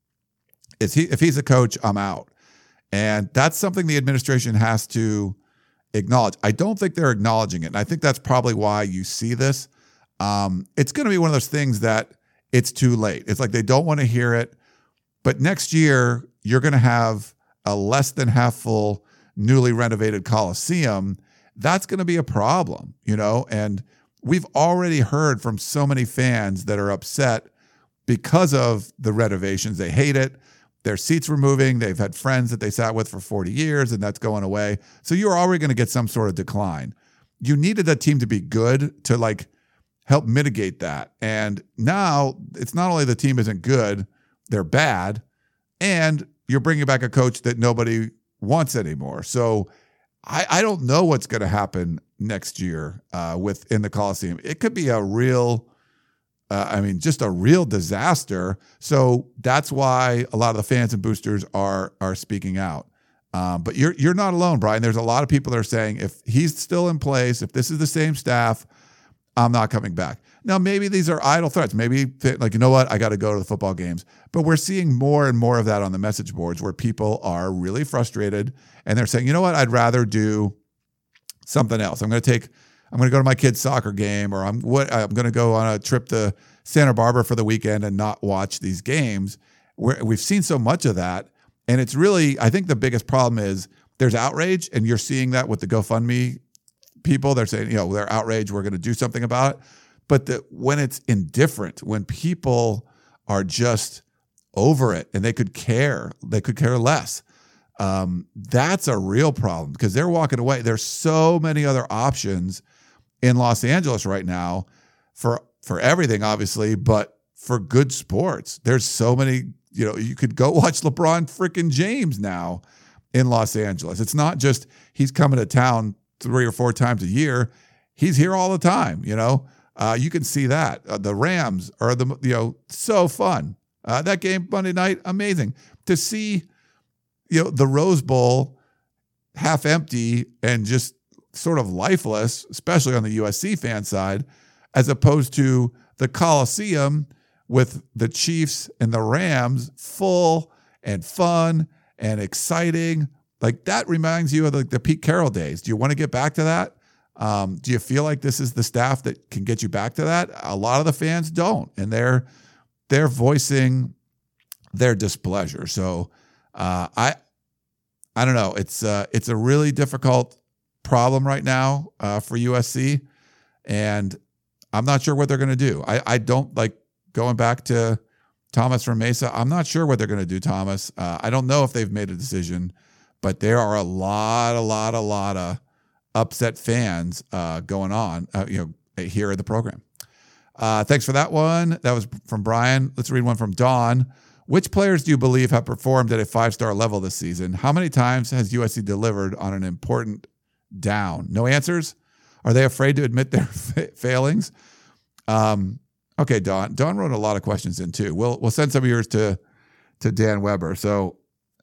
if he's a coach, I'm out. And that's something the administration has to acknowledge. I don't think they're acknowledging it. And I think that's probably why you see this. It's going to be one of those things that it's too late. It's like they don't want to hear it. But next year, you're going to have a less than half full, newly renovated Coliseum. That's going to be a problem, and we've already heard from so many fans that are upset because of the renovations. They hate it. Their seats were moving. They've had friends that they sat with for 40 years, and that's going away. So you're already going to get some sort of decline. You needed that team to be good to help mitigate that. And now it's not only the team isn't good, they're bad, and you're bringing back a coach that nobody wants anymore. So I don't know what's going to happen next year within the Coliseum. It could be a real, just a real disaster. So that's why a lot of the fans and boosters are speaking out. But you're not alone, Brian. There's a lot of people that are saying if he's still in place, if this is the same staff, I'm not coming back. Now, maybe these are idle threats. Maybe you know what? I got to go to the football games. But we're seeing more and more of that on the message boards where people are really frustrated and they're saying, you know what? I'd rather do something else. I'm going to go to my kid's soccer game, or I'm going to go on a trip to Santa Barbara for the weekend and not watch these games. We've seen so much of that. And it's really, I think the biggest problem is there's outrage, and you're seeing that with the GoFundMe people. They're saying, they're outraged. We're going to do something about it. But when it's indifferent, when people are just over it and they could care less, that's a real problem because they're walking away. There's so many other options in Los Angeles right now for everything, obviously, but for good sports. There's so many, you could go watch LeBron freaking James now in Los Angeles. It's not just he's coming to town 3 or 4 times a year. He's here all the time, You can see that. The Rams are so fun. That game Monday night, amazing. To see, the Rose Bowl half empty and just sort of lifeless, especially on the USC fan side, as opposed to the Coliseum with the Chiefs and the Rams full and fun and exciting. That reminds you of the Pete Carroll days. Do you want to get back to that? Do you feel like this is the staff that can get you back to that? A lot of the fans don't, and they're voicing their displeasure. So I don't know. It's a really difficult problem right now for USC, and I'm not sure what they're going to do. I don't like going back to Thomas from Mesa. I'm not sure what they're going to do, Thomas. I don't know if they've made a decision, but there are a lot of upset fans going on, here at the program. Thanks for that one. That was from Brian. Let's read one from Dawn. Which players do you believe have performed at a 5-star level this season? How many times has USC delivered on an important down? No answers? Are they afraid to admit their failings? Okay, Dawn. Dawn wrote a lot of questions in too. We'll send some of yours to Dan Weber. So,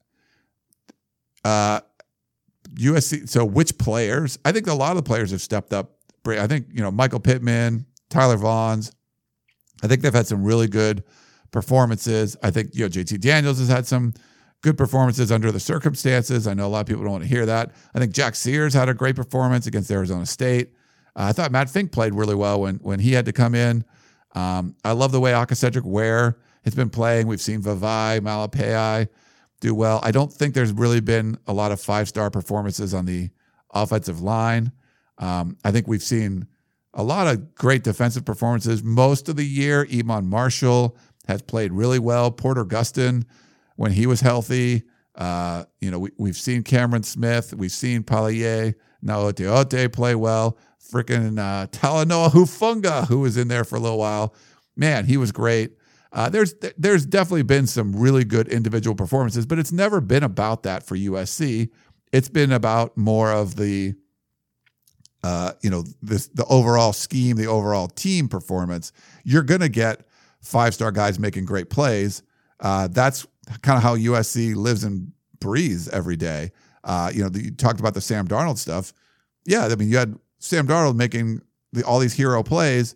USC. So, which players? I think a lot of the players have stepped up. I think Michael Pittman, Tyler Vaughns. I think they've had some really good performances. I think JT Daniels has had some good performances under the circumstances. I know a lot of people don't want to hear that. I think Jack Sears had a great performance against Arizona State. I thought Matt Fink played really well when he had to come in. I love the way Akasedrick Ware has been playing. We've seen Vavai, Malapai do well. I don't think there's really been a lot of 5-star performances on the offensive line. I think we've seen a lot of great defensive performances most of the year. Iman Marshall has played really well. Porter Gustin, when he was healthy, we've seen Cameron Smith, we've seen Palaie Naoteote play well. Freaking Talanoa Hufunga, who was in there for a little while, man, he was great. There's definitely been some really good individual performances, but it's never been about that for USC. It's been about more of the the overall scheme, the overall team performance. You're going to get 5-star guys making great plays. That's kind of how USC lives and breathes every day. You talked about the Sam Darnold stuff. Yeah, I mean, you had Sam Darnold making all these hero plays.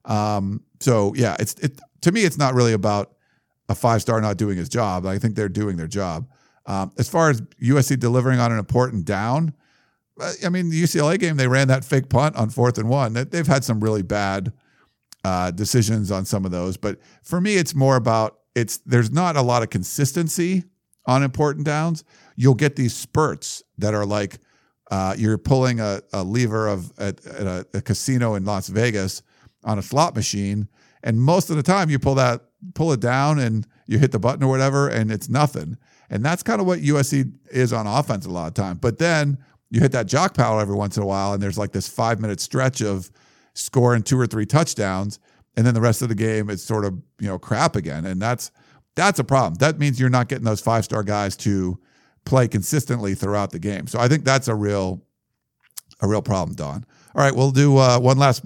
So yeah, to me, it's not really about a 5-star not doing his job. I think they're doing their job. As far as USC delivering on an important down, I mean, the UCLA game, they ran that fake punt on 4th and 1. They've had some really bad decisions on some of those. But for me, it's more about there's not a lot of consistency on important downs. You'll get these spurts that are like you're pulling a lever at a casino in Las Vegas on a slot machine, and most of the time you pull it down and you hit the button or whatever, and it's nothing. And that's kind of what USC is on offense a lot of time. But then you hit that jock paddle every once in a while, and there's like this 5-minute stretch of scoring 2 or 3 touchdowns, and then the rest of the game is sort of crap again. And that's a problem. That means you're not getting those 5-star guys to play consistently throughout the game. So I think that's a real problem, Don. All right, we'll do one last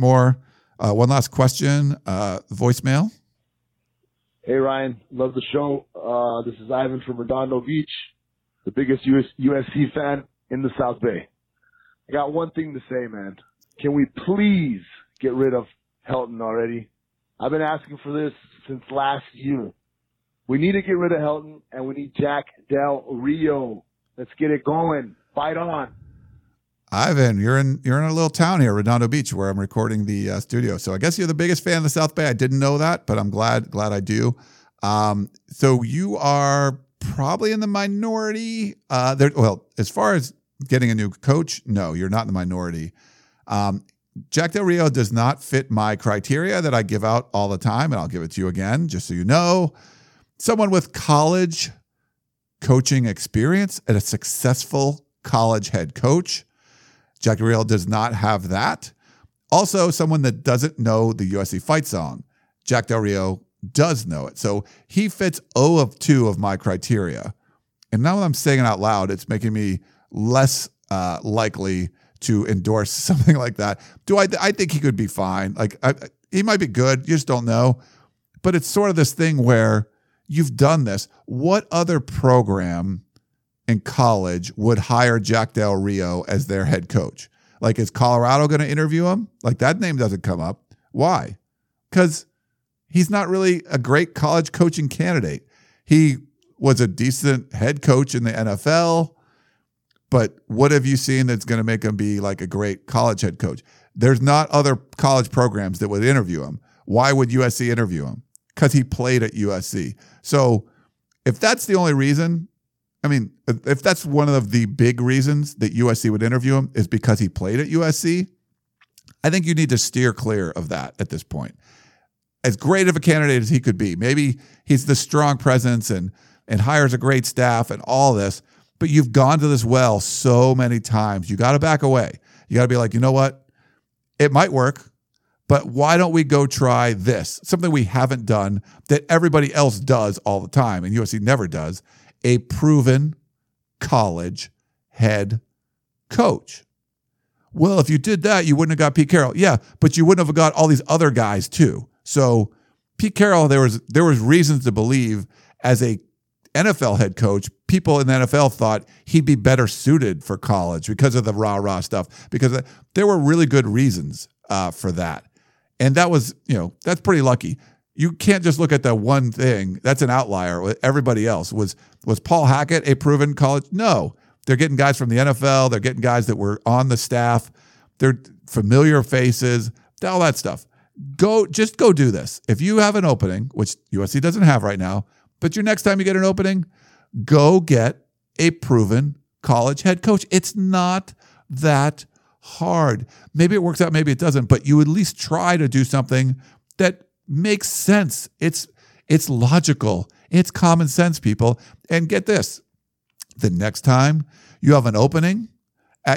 question. Voicemail. Hey, Ryan. Love the show. This is Ivan from Redondo Beach, the biggest USC fan in the South Bay. I got one thing to say, man. Can we please get rid of Helton already? I've been asking for this since last year. We need to get rid of Helton, and we need Jack Del Rio. Let's get it going. Fight on. Ivan, you're in a little town here, Redondo Beach, where I'm recording the studio. So I guess you're the biggest fan of the South Bay. I didn't know that, but I'm glad I do. So you are probably in the minority. As far as getting a new coach, no, you're not in the minority. Jack Del Rio does not fit my criteria that I give out all the time, and I'll give it to you again, just so you know. Someone with college coaching experience and a successful college head coach. Jack Del Rio does not have that. Also, someone that doesn't know the USC fight song. Jack Del Rio does know it. So he fits 0 of 2 of my criteria. And now that I'm saying it out loud, it's making me less likely to endorse something like that. I think he could be fine. He might be good. You just don't know. But it's sort of this thing where you've done this. What other program in college would hire Jack Del Rio as their head coach? Like, is Colorado going to interview him? Like, that name doesn't come up. Why? Because he's not really a great college coaching candidate. He was a decent head coach in the NFL, but what have you seen that's going to make him be like a great college head coach? There's not other college programs that would interview him. Why would USC interview him? Because he played at USC. So if that's the only reason, I mean, if that's one of the big reasons that USC would interview him is because he played at USC, I think you need to steer clear of that at this point. As great of a candidate as he could be, maybe he's the strong presence and hires a great staff and all this, but you've gone to this well so many times. You got to back away. You got to be like, you know what? It might work, but why don't we go try this? Something we haven't done that everybody else does all the time, and USC never does. A proven college head coach. Well, if you did that, you wouldn't have got Pete Carroll. Yeah, but you wouldn't have got all these other guys too. So Pete Carroll, there was reasons to believe as a NFL head coach, people in the NFL thought he'd be better suited for college because of the rah-rah stuff, because there were really good reasons for that. And that was, that's pretty lucky. You can't just look at the one thing. That's an outlier. Everybody else. Was Paul Hackett a proven college? No. They're getting guys from the NFL. They're getting guys that were on the staff. They're familiar faces, all that stuff. Just go do this. If you have an opening, which USC doesn't have right now, but your next time you get an opening, go get a proven college head coach. It's not that hard. Maybe it works out, maybe it doesn't, but you at least try to do something that makes sense. It's logical. It's common sense, people. And get this, the next time you have an opening at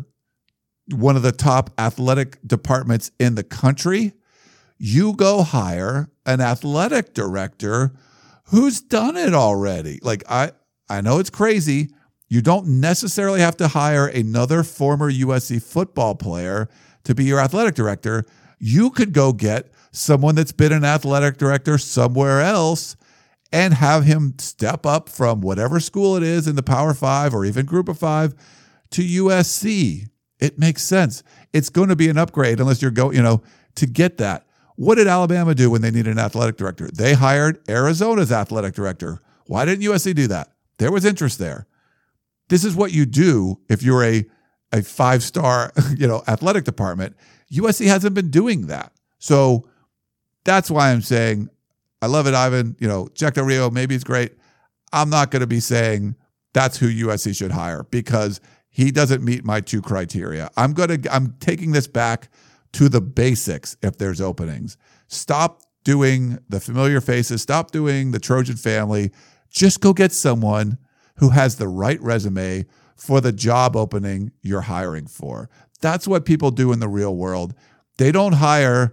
one of the top athletic departments in the country, you go hire an athletic director who's done it already. Like, I know it's crazy. You don't necessarily have to hire another former USC football player to be your athletic director. You could go get someone that's been an athletic director somewhere else and have him step up from whatever school it is in the Power 5 or even Group of 5 to USC. It makes sense. It's going to be an upgrade unless you're to get that. What did Alabama do when they needed an athletic director? They hired Arizona's athletic director. Why didn't USC do that? There was interest there. This is what you do if you're a 5-star, athletic department. USC hasn't been doing that. So that's why I'm saying, I love it, Ivan. Jack Del Rio, maybe he's great. I'm not going to be saying that's who USC should hire because he doesn't meet my 2 criteria. I'm taking this back to the basics if there's openings. Stop doing the familiar faces. Stop doing the Trojan family. Just go get someone who has the right resume for the job opening you're hiring for. That's what people do in the real world. They don't hire,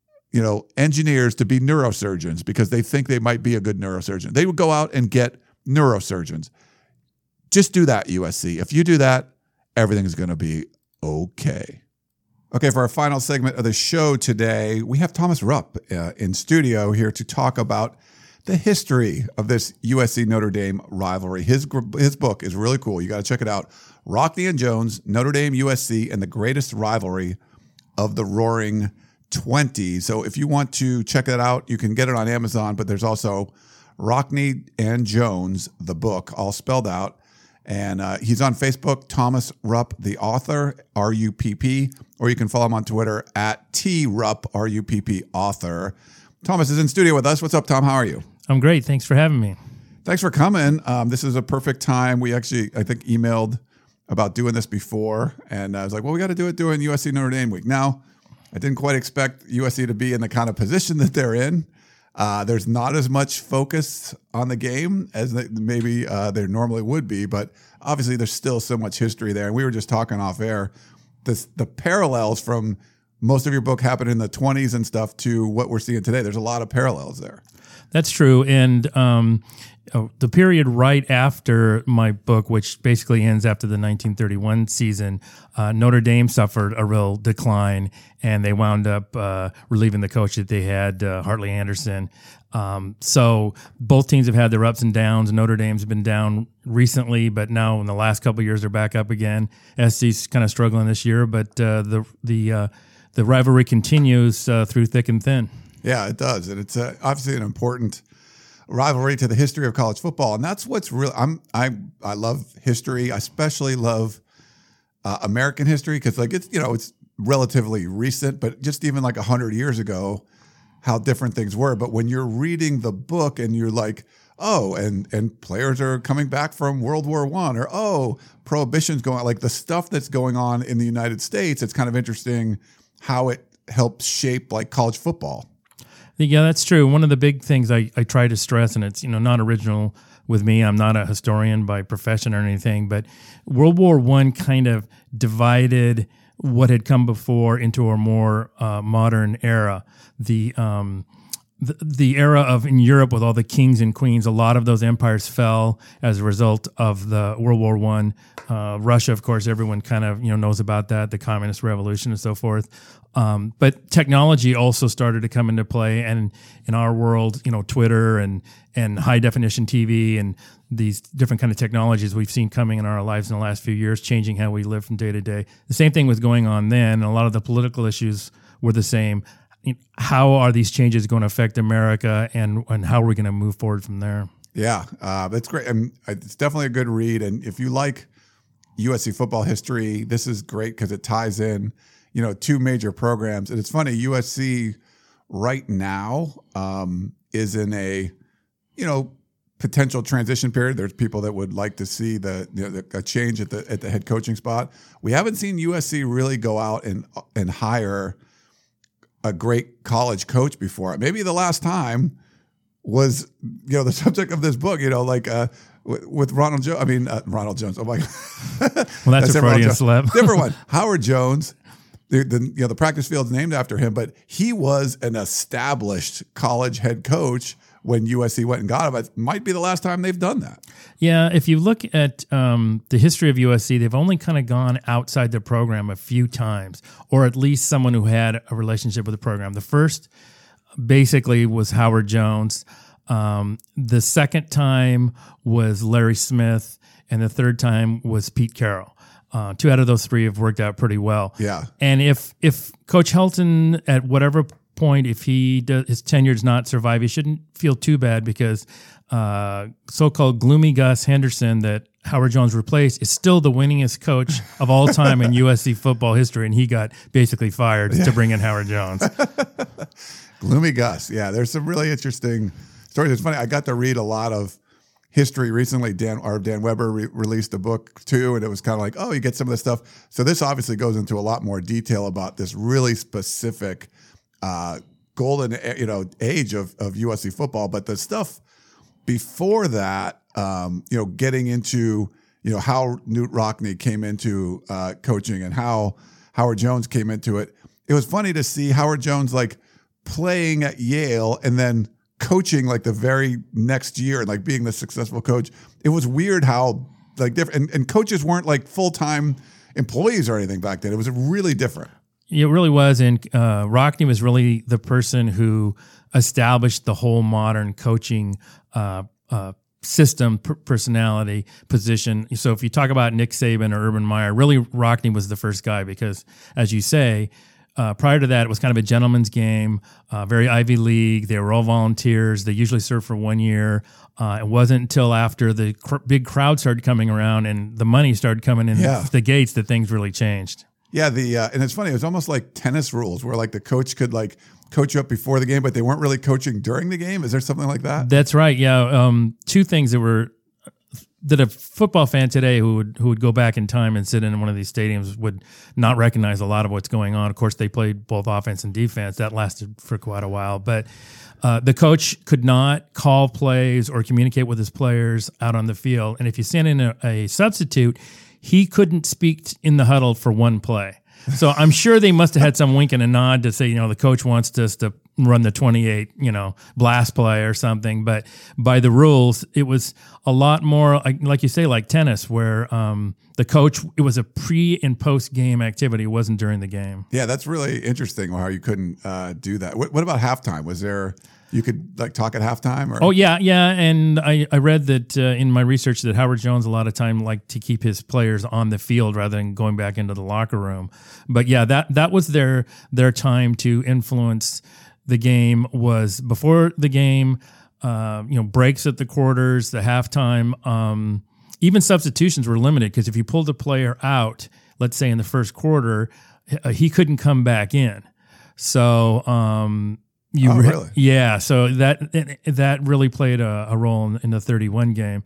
engineers to be neurosurgeons because they think they might be a good neurosurgeon. They would go out and get neurosurgeons. Just do that, USC. If you do that, everything's going to be okay. Okay, for our final segment of the show today, we have Thomas Rupp in studio here to talk about the history of this USC-Notre Dame rivalry. His book is really cool. You got to check it out. Rockne and Jones, Notre Dame, USC, and the Greatest Rivalry of the Roaring '20s. So if you want to check that out, you can get it on Amazon, but there's also Rockne and Jones, the book, all spelled out. And he's on Facebook, Thomas Rupp, the author, R-U-P-P, or you can follow him on Twitter at TRupp, R-U-P-P, author. Thomas is in studio with us. What's up, Tom? How are you? I'm great. Thanks for having me. Thanks for coming. This is a perfect time. We actually, I think, emailed about doing this before, and I was like, well, we got to do it during USC Notre Dame week. Now, I didn't quite expect USC to be in the kind of position that they're in. There's not as much focus on the game as maybe there normally would be, but obviously there's still so much history there. And we were just talking off air, the parallels from most of your book happened in the 20s and stuff to what we're seeing today. There's a lot of parallels there. That's true. And the period right after my book, which basically ends after the 1931 season, Notre Dame suffered a real decline, and they wound up relieving the coach that they had, Hartley Anderson. So both teams have had their ups and downs. Notre Dame's been down recently, but now in the last couple of years they're back up again. SC's kind of struggling this year, but the rivalry continues through thick and thin. Yeah, it does, and it's obviously an important rivalry to the history of college football, and that's what's real. I love history. I especially love American history because, it's relatively recent, but just even 100 years ago, how different things were. But when you're reading the book and you're like, oh, and players are coming back from World War I, or prohibition's going on, like the stuff that's going on in the United States, it's kind of interesting how it helps shape college football. Yeah, that's true. One of the big things I try to stress, and it's not original with me, I'm not a historian by profession or anything, but World War I kind of divided what had come before into a more modern era. The era of in Europe with all the kings and queens, a lot of those empires fell as a result of the World War I. Russia, of course, everyone kind of knows about that, the Communist Revolution and so forth. But technology also started to come into play, and in our world, Twitter and high definition TV and these different kind of technologies we've seen coming in our lives in the last few years, changing how we live from day to day. The same thing was going on then, and a lot of the political issues were the same. How are these changes going to affect America, and how are we going to move forward from there? Yeah, that's great. And it's definitely a good read. And if you like USC football history, this is great because it ties in, two major programs. And it's funny, USC right now is in a, potential transition period. There's people that would like to see a change at the head coaching spot. We haven't seen USC really go out and hire a great college coach before. Maybe the last time was, the subject of this book, with Ronald Jones. Ronald Jones. Oh my God. Well, that's a Freudian slip. Different one. Howard Jones. The practice field's named after him, but he was an established college head coach when USC went and got him. It might be the last time they've done that. Yeah, if you look at the history of USC, they've only kind of gone outside their program a few times, or at least someone who had a relationship with the program. The first basically was Howard Jones. The second time was Larry Smith, and the third time was Pete Carroll. 2 out of those 3 have worked out pretty well. Yeah. And if Coach Helton, at whatever point, if his tenure does not survive, he shouldn't feel too bad, because so-called gloomy Gus Henderson that Howard Jones replaced is still the winningest coach of all time in USC football history, and he got basically fired to bring in Howard Jones. Gloomy Gus. Yeah, there's some really interesting stories. It's funny. I got to read a lot of history recently. Dan Weber released a book too, and it was kind of like, oh, you get some of this stuff. So this obviously goes into a lot more detail about this really specific golden age of USC football. But the stuff before that, getting into how Knute Rockne came into coaching and how Howard Jones came into it. It was funny to see Howard Jones like playing at Yale and then coaching like the very next year and like being the successful coach. It was weird how like different, and coaches weren't like full-time employees or anything back then. It was really different. It really was. And Rockne was really the person who established the whole modern coaching system, personality, position. So if you talk about Nick Saban or Urban Meyer, really Rockne was the first guy, because as you say, prior to that, it was kind of a gentleman's game, very Ivy League. They were all volunteers. They usually served for 1 year. It wasn't until after the big crowd started coming around and the money started coming in the gates that things really changed. Yeah, and it's funny. It was almost like tennis rules, where like the coach could like coach you up before the game, but they weren't really coaching during the game. Is there something like that? That's right. Yeah, 2 things that a football fan today who would go back in time and sit in one of these stadiums would not recognize a lot of what's going on. Of course, they played both offense and defense. That lasted for quite a while. But the coach could not call plays or communicate with his players out on the field. And if you sent in a substitute, he couldn't speak in the huddle for one play. So I'm sure they must have had some wink and a nod to say, the coach wants us to run the 28, blast play or something. But by the rules, it was a lot more, like you say, like tennis, where the coach, it was a pre and post game activity. It wasn't during the game. Yeah, that's really interesting how you couldn't do that. What about halftime? Was there... You could like talk at halftime? Or? Oh, yeah. And I read that in my research that Howard Jones a lot of time liked to keep his players on the field rather than going back into the locker room. But yeah, that was their time to influence the game, was before the game, breaks at the quarters, the halftime. Even substitutions were limited, because if you pulled a player out, let's say in the first quarter, he couldn't come back in. So... really? Yeah, so that really played a role in the 31 game.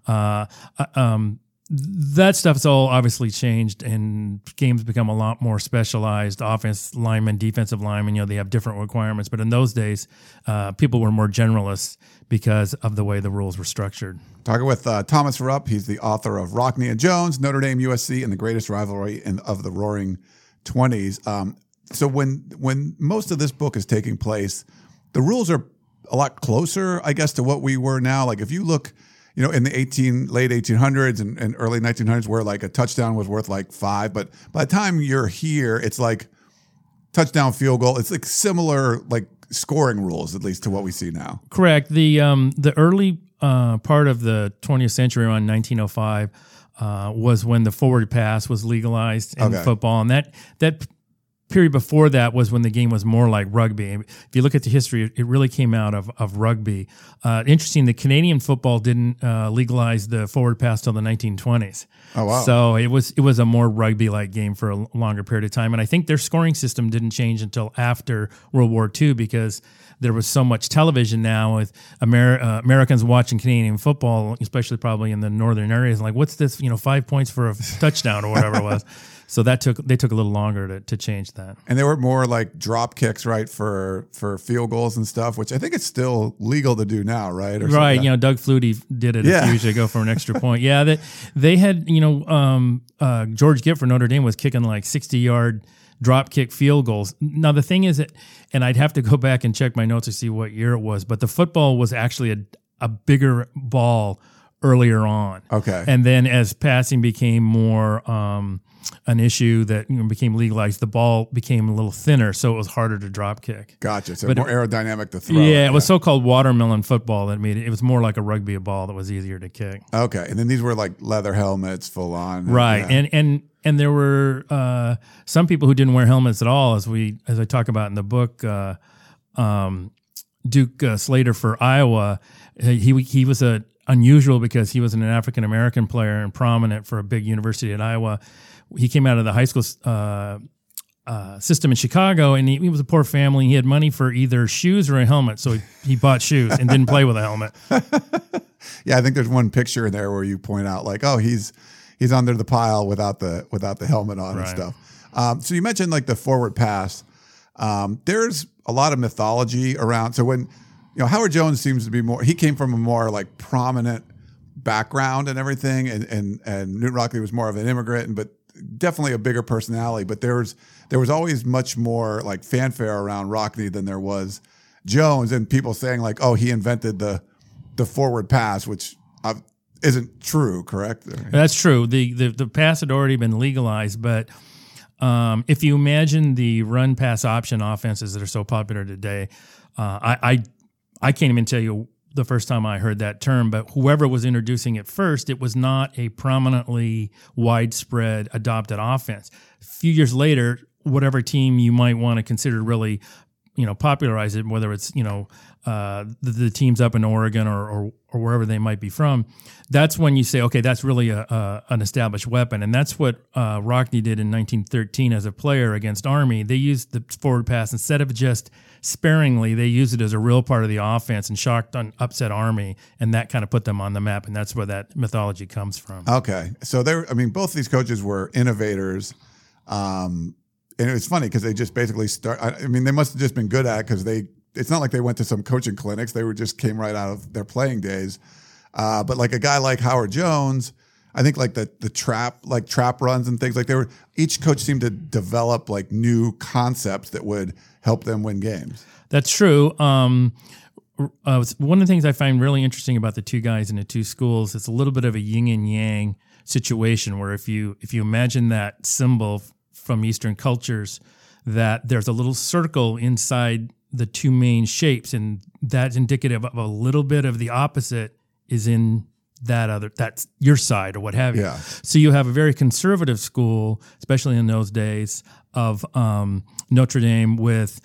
That stuff's all obviously changed, and games become a lot more specialized. Offense linemen, defensive linemen, they have different requirements. But in those days, people were more generalists because of the way the rules were structured. Talking with Thomas Rupp. He's the author of Rockne and Jones, Notre Dame, USC, and the greatest rivalry of the Roaring 20s. So when most of this book is taking place, the rules are a lot closer, I guess, to what we were now. Like if you look, in the late 1800s and early 1900s, where like a touchdown was worth like 5, but by the time you're here, it's like touchdown, field goal. It's like similar like scoring rules, at least to what we see now. Correct. The early part of the 20th century, around 1905, was when the forward pass was legalized in football, and that period before that was when the game was more like rugby. If you look at the history, it really came out of rugby. Interesting, the Canadian football didn't legalize the forward pass till the 1920s. Oh, wow. So it was a more rugby-like game for a longer period of time. And I think their scoring system didn't change until after World War II, because there was so much television now with Americans watching Canadian football, especially probably in the northern areas. Like, what's this, 5 points for a touchdown or whatever it was. So they took a little longer to change that. And they were more like drop kicks, right, for field goals and stuff, which I think it's still legal to do now, right? Or right. Doug Flutie did it a few years ago for an extra point. Yeah, they had, George Gitt for Notre Dame was kicking like 60-yard drop kick field goals. Now, the thing is that, and I'd have to go back and check my notes to see what year it was, but the football was actually a bigger ball earlier on. Okay. And then as passing became more an issue that became legalized, the ball became a little thinner, so it was harder to drop kick. Gotcha. So But more aerodynamic to throw. Yeah, it was so-called watermelon football that made it. It was more like a rugby ball that was easier to kick. Okay. And then these were like leather helmets, full on. Right. Yeah. And there were some people who didn't wear helmets at all, as I talk about in the book. Duke Slater for Iowa, he was unusual because he was an African American player and prominent for a big university at Iowa. He came out of the high school system in Chicago, and he was a poor family. He had money for either shoes or a helmet, so he bought shoes and didn't play with a helmet. Yeah, I think there's one picture in there where you point out like, oh, he's under the pile without the helmet on and stuff. So you mentioned like the forward pass. There's a lot of mythology around. So when Howard Jones seems to be he came from a more like prominent background and everything, and Newt Rockne was more of an immigrant, but definitely a bigger personality. But there was always much more like fanfare around Rockne than there was Jones, and people saying like, oh, he invented the forward pass, which isn't true, correct? That's true. The pass had already been legalized, but if you imagine the run pass option offenses that are so popular today, I can't even tell you the first time I heard that term, but whoever was introducing it first, it was not a prominently widespread adopted offense. A few years later, whatever team you might want to consider really, popularize it, whether it's, the teams up in Oregon or wherever they might be from, that's when you say, okay, that's really an established weapon. And that's what Rockne did in 1913 as a player against Army. They used the forward pass instead of just sparingly. They used it as a real part of the offense and shocked and upset Army, and that kind of put them on the map. And that's where that mythology comes from. Okay, so both these coaches were innovators. And it was funny because they just basically they must have just been good at it because it's not like they went to some coaching clinics. They just came right out of their playing days. But like a guy like Howard Jones, I think like the trap runs and things like each coach seemed to develop like new concepts that would help them win games. That's true. One of the things I find really interesting about the two guys in the two schools, it's a little bit of a yin and yang situation where if you imagine that symbol from Eastern cultures, that there's a little circle inside the two main shapes, and that's indicative of a little bit of the opposite is in that's your side or what have you. Yeah. So you have a very conservative school, especially in those days, of Notre Dame with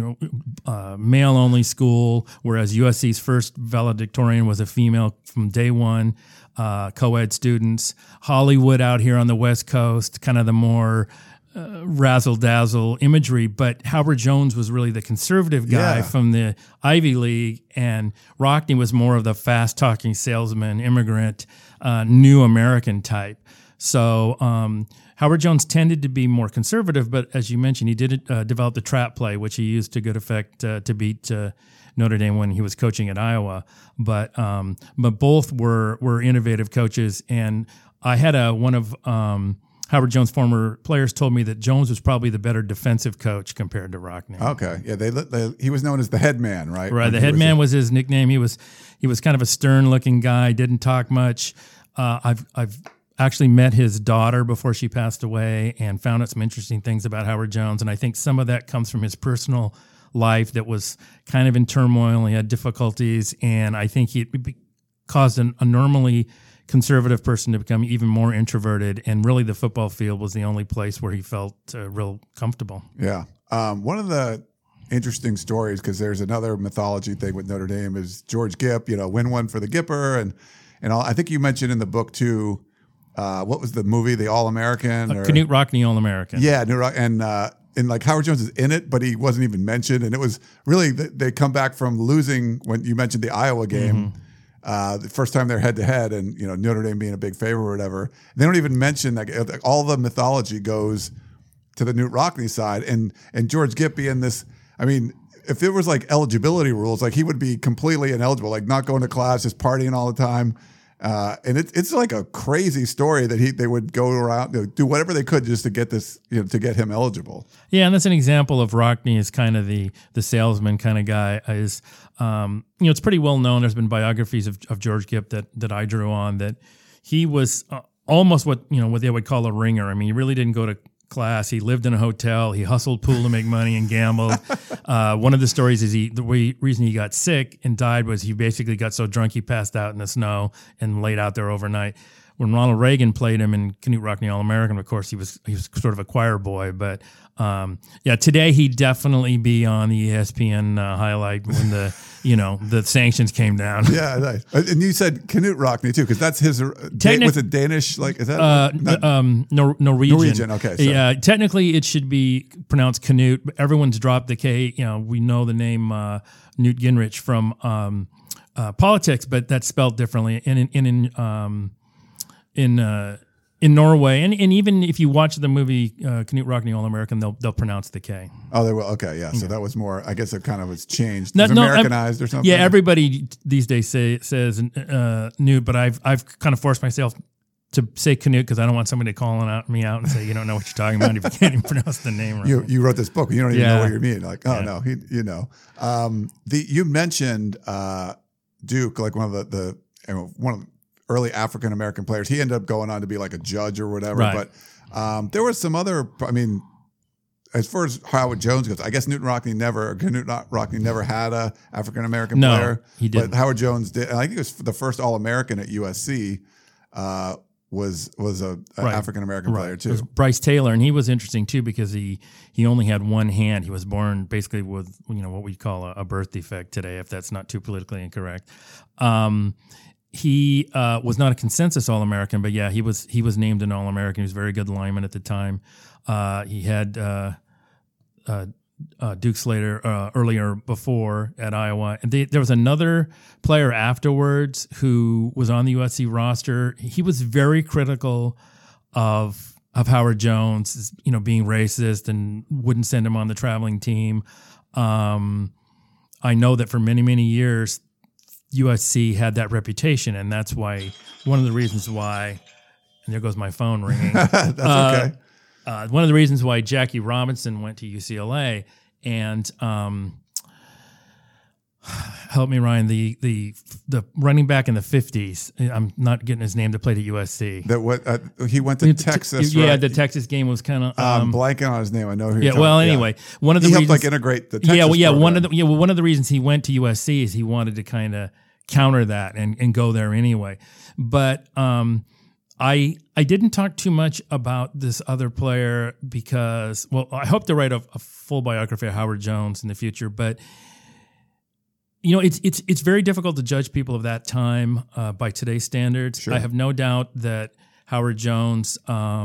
male only school, whereas USC's first valedictorian was a female from day one, co-ed students. Hollywood out here on the West Coast, kind of the more razzle-dazzle imagery, but Howard Jones was really the conservative guy from the Ivy League, and Rockne was more of the fast-talking salesman, immigrant, new American type. So Howard Jones tended to be more conservative, but as you mentioned, he did develop the trap play, which he used to good effect to beat Notre Dame when he was coaching at Iowa. But both were innovative coaches, and I had one of Howard Jones' former players told me that Jones was probably the better defensive coach compared to Rockne. Okay, yeah, he was known as the head man, right? Right, the head man was his nickname. He was kind of a stern-looking guy, didn't talk much. I've actually met his daughter before she passed away and found out some interesting things about Howard Jones, and I think some of that comes from his personal life that was kind of in turmoil. He had difficulties, and I think he caused a normally conservative person to become even more introverted, and really the football field was the only place where he felt real comfortable. Yeah. One of the interesting stories, because there's another mythology thing with Notre Dame, is George Gipp, win one for the Gipper, and all. I think you mentioned in the book too, what was the movie, The All-American? Knute Rockne All-American. Yeah, and like Howard Jones is in it, but he wasn't even mentioned, and it was really, they come back from losing when you mentioned the Iowa game, Mm-hmm. The first time they're head to head, and Notre Dame being a big favorite or whatever. They don't even mention that all the mythology goes to the Knute Rockne side, and George Gipp being this. I mean, if it was like eligibility rules, like he would be completely ineligible, like not going to class, just partying all the time. And it's like a crazy story that they would go around, do whatever they could just to get this, to get him eligible. Yeah, and that's an example of Rockne as kind of the salesman kind of guy. It's pretty well known. There's been biographies of George Gipp that I drew on, that he was almost what they would call a ringer. I mean, he really didn't go to class. He lived in a hotel. He hustled pool to make money and gambled. One of the stories is the reason he got sick and died was he basically got so drunk he passed out in the snow and laid out there overnight. When Ronald Reagan played him in Knute Rockne All-American, of course, he was sort of a choir boy. But today he'd definitely be on the ESPN highlight when the sanctions came down. Yeah, nice. And you said Knute Rockne too, because that's his. Was it Danish? Like, is that Norwegian? Norwegian. Okay. Sorry. Yeah, technically it should be pronounced Knut, but everyone's dropped the K. We know the name Newt Gingrich from politics, but that's spelled differently. In Norway, and even if you watch the movie Knute Rockne All-American, they'll pronounce the K. Oh, they will. Okay, yeah. So that was more. I guess it kind of was changed. It was Americanized or something. Yeah, everybody these days says Newt, but I've kind of forced myself to say Knut because I don't want somebody calling me out and say you don't know what you're talking about if you can't even pronounce the name right. You wrote this book, you don't even know what you mean. Like, no, you mentioned Duke, like one of the early African American players. He ended up going on to be like a judge or whatever. Right. But there was some other. I mean, as far as Howard Jones goes, I guess Knute Rockne never had a African American player. He did. But Howard Jones did. And I think it was the first All-American at USC. Was a African American player too. It was Bryce Taylor, and he was interesting too because he only had one hand. He was born basically with what we call a birth defect today, if that's not too politically incorrect. He was not a consensus All-American, but yeah, he was named an All-American. He was a very good lineman at the time. He had Duke Slater earlier before at Iowa. And there was another player afterwards who was on the USC roster. He was very critical of Howard Jones, being racist and wouldn't send him on the traveling team. I know that for many, many years, USC had that reputation, and that's why one of the reasons why, and there goes my phone ringing. That's okay. One of the reasons why Jackie Robinson went to UCLA, and help me, Ryan, the running back in the 50s. I'm not getting his name, that played at USC. He went to Texas. Yeah, right? the Texas game was kind of blanking on his name. I know who. Anyway, one of the he reasons, helped integrate the Texas program. One of the reasons he went to USC is he wanted to kind of counter that and go there anyway. But I didn't talk too much about this other player because, I hope to write a full biography of Howard Jones in the future, but it's very difficult to judge people of that time by today's standards. Sure. I have no doubt that Howard Jones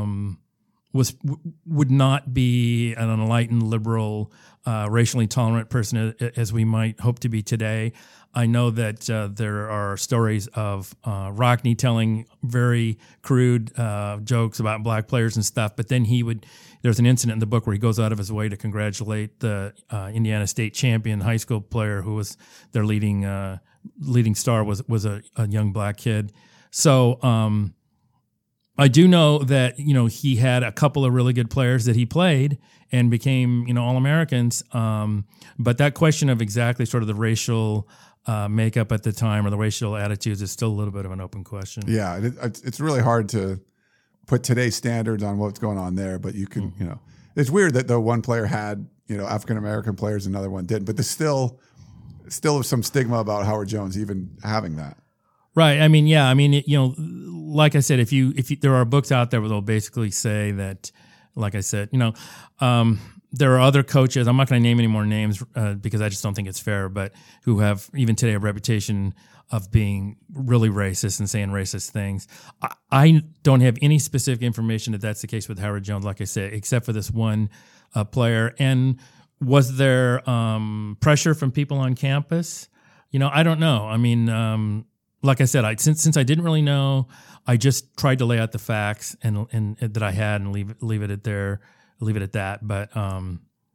would not be an enlightened, liberal, racially tolerant person as we might hope to be today. I know that there are stories of Rockne telling very crude jokes about black players and stuff, but then there's an incident in the book where he goes out of his way to congratulate the Indiana State champion high school player who was their leading star was a young black kid. So I do know that he had a couple of really good players that he played and became All-Americans. But that question of exactly sort of the racial makeup at the time or the racial attitudes is still a little bit of an open question. Yeah, it's really hard to put today's standards on what's going on there. But you can, it's weird that the one player had African American players, another one didn't. But there's still some stigma about Howard Jones even having that. Right. I mean, yeah. I mean, like I said, if you there are books out there where they'll basically say that, like I said, there are other coaches. I'm not going to name any more names because I just don't think it's fair, but who have even today a reputation of being really racist and saying racist things. I don't have any specific information that that's the case with Howard Jones, like I said, except for this one player. And was there pressure from people on campus? I don't know. I mean, like I said, since I didn't really know, I just tried to lay out the facts and that I had and leave it at that. But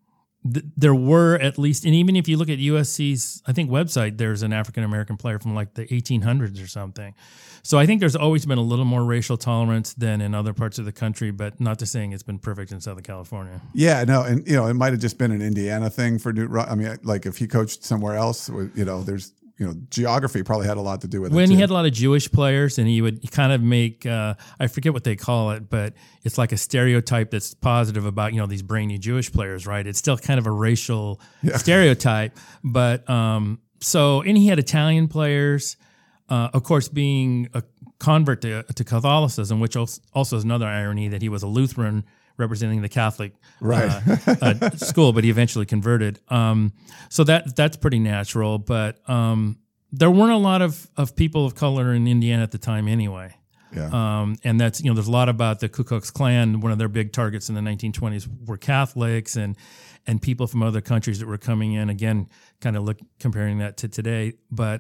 there were at least, and even if you look at USC's, I think, website, there's an African-American player from like the 1800s or something. So I think there's always been a little more racial tolerance than in other parts of the country, but not to saying it's been perfect in Southern California. Yeah, no, and it might have just been an Indiana thing for Newt. I mean, like if he coached somewhere else, there's geography probably had a lot to do with it. When too. he had a lot of Jewish players, and he would kind of make, I forget what they call it, but it's like a stereotype that's positive about, these brainy Jewish players, right? It's still kind of a racial stereotype. But and he had Italian players, of course, being a convert to Catholicism, which also is another irony that he was a Lutheran representing the Catholic school, but he eventually converted. So that's pretty natural. But there weren't a lot of people of color in Indiana at the time anyway. Yeah. And that's, there's a lot about the Ku Klux Klan. One of their big targets in the 1920s were Catholics and people from other countries that were coming in. Again, kind of comparing that to today. But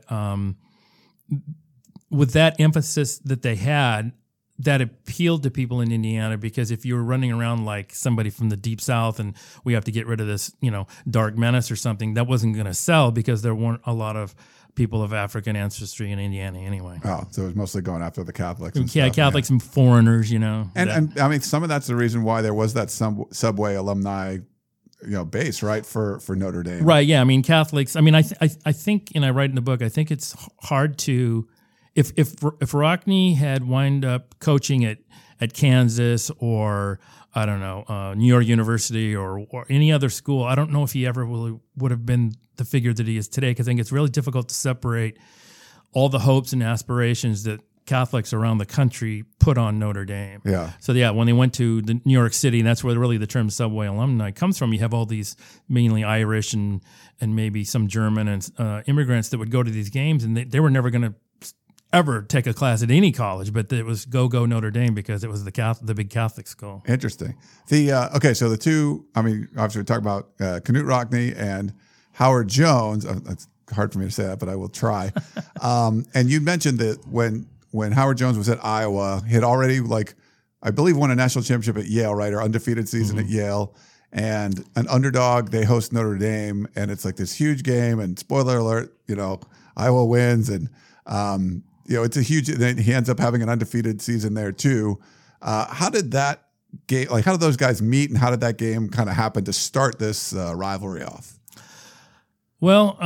with that emphasis that they had, that appealed to people in Indiana, because if you were running around like somebody from the Deep South and we have to get rid of this, dark menace or something, that wasn't going to sell because there weren't a lot of people of African ancestry in Indiana anyway. Oh, so it was mostly going after the Catholics. And Catholics and foreigners, And I mean, some of that's the reason why there was that Subway alumni base, right, for Notre Dame. Right, yeah. I mean, Catholics, I think, and I write in the book, I think it's hard to, if Rockne had wind up coaching at Kansas or, I don't know, New York University or any other school, I don't know if he ever really would have been the figure that he is today, because I think it's really difficult to separate all the hopes and aspirations that Catholics around the country put on Notre Dame. Yeah. So when they went to the New York City, and that's where really the term Subway alumni comes from. You have all these mainly Irish and maybe some German and immigrants that would go to these games, and they were never going to ever take a class at any college, but it was go Notre Dame because it was the big Catholic school. Interesting. So the two, obviously we talk about Knute Rockne and Howard Jones. It's hard for me to say that, but I will try. And you mentioned that when Howard Jones was at Iowa, he had already, I believe, won a national championship at Yale, right? Or undefeated season at Yale. And an underdog, they host Notre Dame, and it's like this huge game. And spoiler alert, Iowa wins, and it's a huge. Then he ends up having an undefeated season there too. How did that game? How did those guys meet, and how did that game kind of happen to start this rivalry off? Well,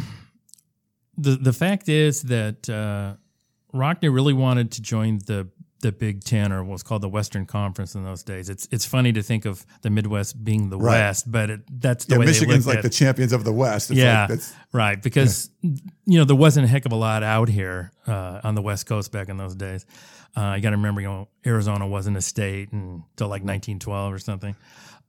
the fact is that Rockne really wanted to join the Big Ten, or what was called the Western Conference in those days. It's funny to think of the Midwest being the West, but that's the way Michigan's they looked like the champions of the West. It's right, because there wasn't a heck of a lot out here on the West Coast back in those days. You got to remember, Arizona wasn't a state until like 1912 or something.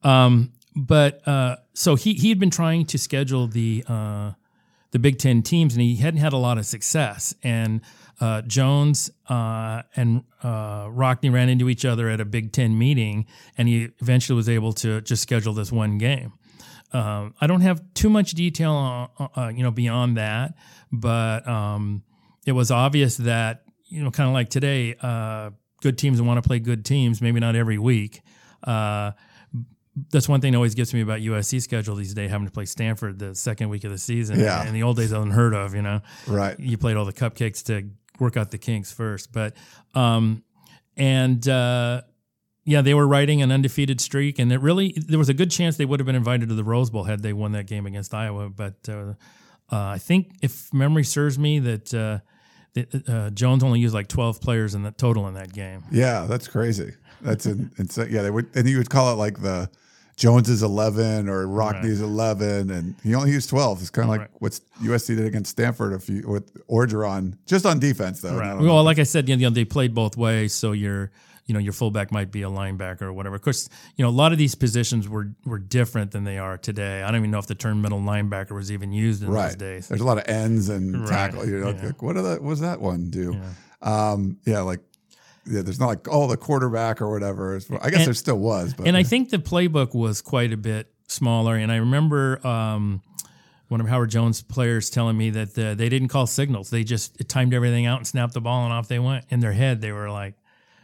So he had been trying to schedule the Big Ten teams, and he hadn't had a lot of success. And Jones and Rockne ran into each other at a Big Ten meeting, and he eventually was able to just schedule this one game. I don't have too much detail, beyond that, but it was obvious that, kind of like today, good teams want to play good teams, maybe not every week. That's one thing that always gets me about USC's schedule these days, having to play Stanford the second week of the season. Yeah. In the old days, unheard of, Right. You played all the cupcakes to work out the kinks first. But, they were riding an undefeated streak, and there was a good chance they would have been invited to the Rose Bowl had they won that game against Iowa. But I think, if memory serves me, that Jones only used like 12 players in the total in that game. Yeah, that's crazy. That's insane. Yeah, they would, and you would call it like the Jones's 11 or Rockne's 11, and he only used 12. It's kind of like what USC did against Stanford with Orgeron, just on defense though. Right. Well, like I said, they played both ways, so your fullback might be a linebacker or whatever. Of course, a lot of these positions were different than they are today. I don't even know if the term middle linebacker was even used in those days. There's a lot of ends and tackle. Like, what does that one do? Yeah. There's not like, the quarterback or whatever. I guess there still was. But. And I think the playbook was quite a bit smaller. And I remember one of Howard Jones' players telling me that they didn't call signals. They just timed everything out and snapped the ball, and off they went. In their head, they were like,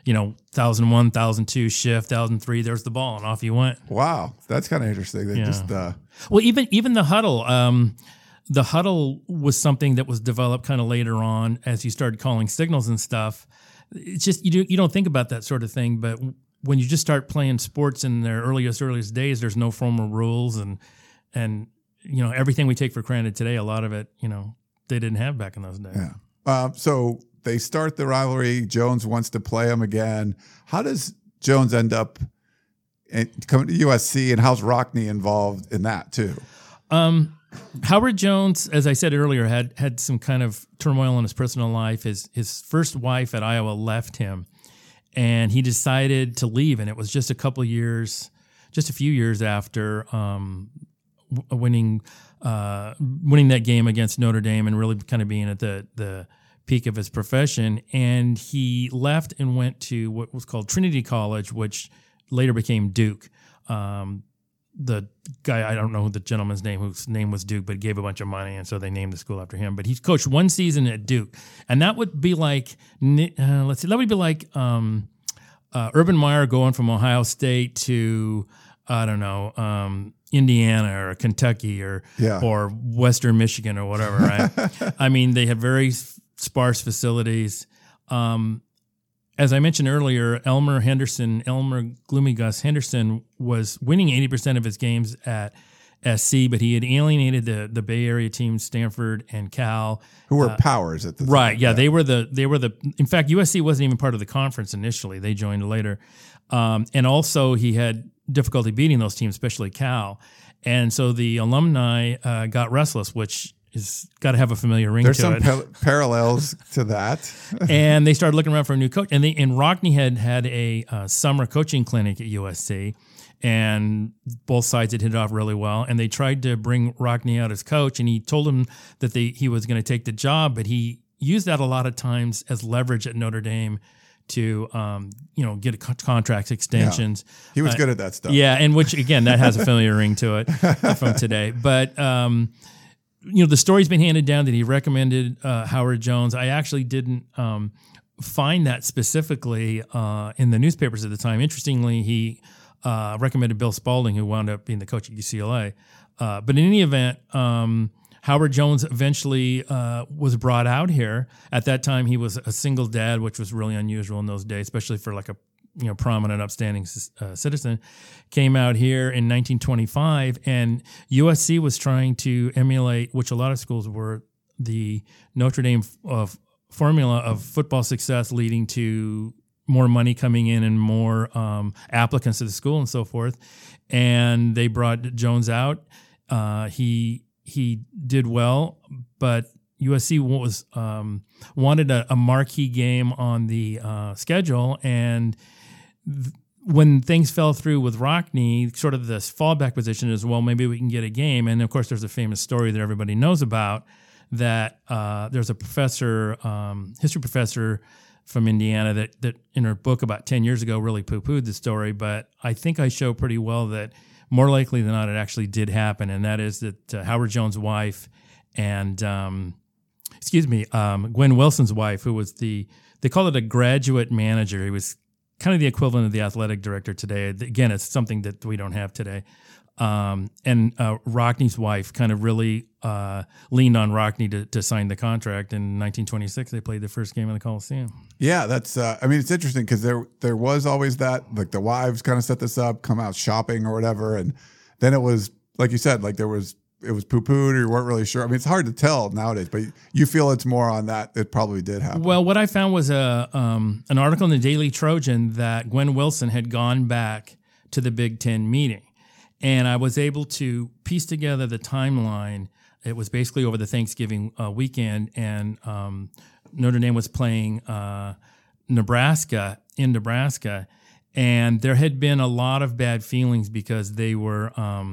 1001, 1002 shift, 1003. There's the ball, and off you went. Wow, that's kind of interesting. They just well, even the huddle. The huddle was something that was developed kind of later on as you started calling signals and stuff. It's just you don't think about that sort of thing, but when you just start playing sports in their earliest days, there's no formal rules and everything we take for granted today. A lot of it, they didn't have back in those days. Yeah. So they start the rivalry. Jones wants to play him again. How does Jones end up coming to USC, and how's Rockne involved in that too? Howard Jones, as I said earlier, had some kind of turmoil in his personal life. His first wife at Iowa left him, and he decided to leave. And it was just a few years after winning that game against Notre Dame and really kind of being at the peak of his profession. And he left and went to what was called Trinity College, which later became Duke. The guy, I don't know the gentleman's name, whose name was Duke, but gave a bunch of money, and so they named the school after him. But he coached one season at Duke, and that would be like, Urban Meyer going from Ohio State to, I don't know, Indiana or Kentucky or Western Michigan or whatever, right? I mean, they had very sparse facilities. As I mentioned earlier, Elmer Gloomy Gus Henderson was winning 80% of his games at SC, but he had alienated the Bay Area teams, Stanford and Cal, who were powers at the time. Right? Yeah, they were the. In fact, USC wasn't even part of the conference initially; they joined later, and also he had difficulty beating those teams, especially Cal, and so the alumni got restless, which is got to have a familiar ring There's to it. There's some parallels to that. And they started looking around for a new coach. And Rockne had a summer coaching clinic at USC, and both sides had hit it off really well. And they tried to bring Rockne out as coach, and he told them that he was going to take the job, but he used that a lot of times as leverage at Notre Dame to get contract extensions. Yeah. He was good at that stuff. Yeah, and which again, that has a familiar ring to it from today. But the story's been handed down that he recommended Howard Jones. I actually didn't find that specifically in the newspapers at the time. Interestingly, he recommended Bill Spalding, who wound up being the coach at UCLA. But in any event, Howard Jones eventually was brought out here. At that time, he was a single dad, which was really unusual in those days, especially for like a prominent, upstanding citizen. Came out here in 1925, and USC was trying to emulate, which a lot of schools were, the Notre Dame formula of football success leading to more money coming in and more applicants to the school and so forth. And they brought Jones out. He did well, but USC was wanted a marquee game on the schedule, and when things fell through with Rockne, sort of this fallback position is, well, maybe we can get a game. And of course, there's a famous story that everybody knows about that there's a professor, history professor from Indiana that in her book about 10 years ago really poo-pooed the story. But I think I show pretty well that more likely than not, it actually did happen. And that is that Howard Jones' wife and, Gwen Wilson's wife, who was they call it a graduate manager. He was kind of the equivalent of the athletic director today. Again, it's something that we don't have today. And Rockne's wife kind of really leaned on Rockne to sign the contract. In 1926, they played the first game in the Coliseum. Yeah, that's. It's interesting because there was always that, like, the wives kind of set this up, come out shopping or whatever, and then it was like you said, like it was poo-pooed or you weren't really sure. I mean, it's hard to tell nowadays, but you feel it's more on that. It probably did happen. Well, what I found was an article in the Daily Trojan that Gwen Wilson had gone back to the Big Ten meeting. And I was able to piece together the timeline. It was basically over the Thanksgiving weekend, and Notre Dame was playing Nebraska, and there had been a lot of bad feelings because they were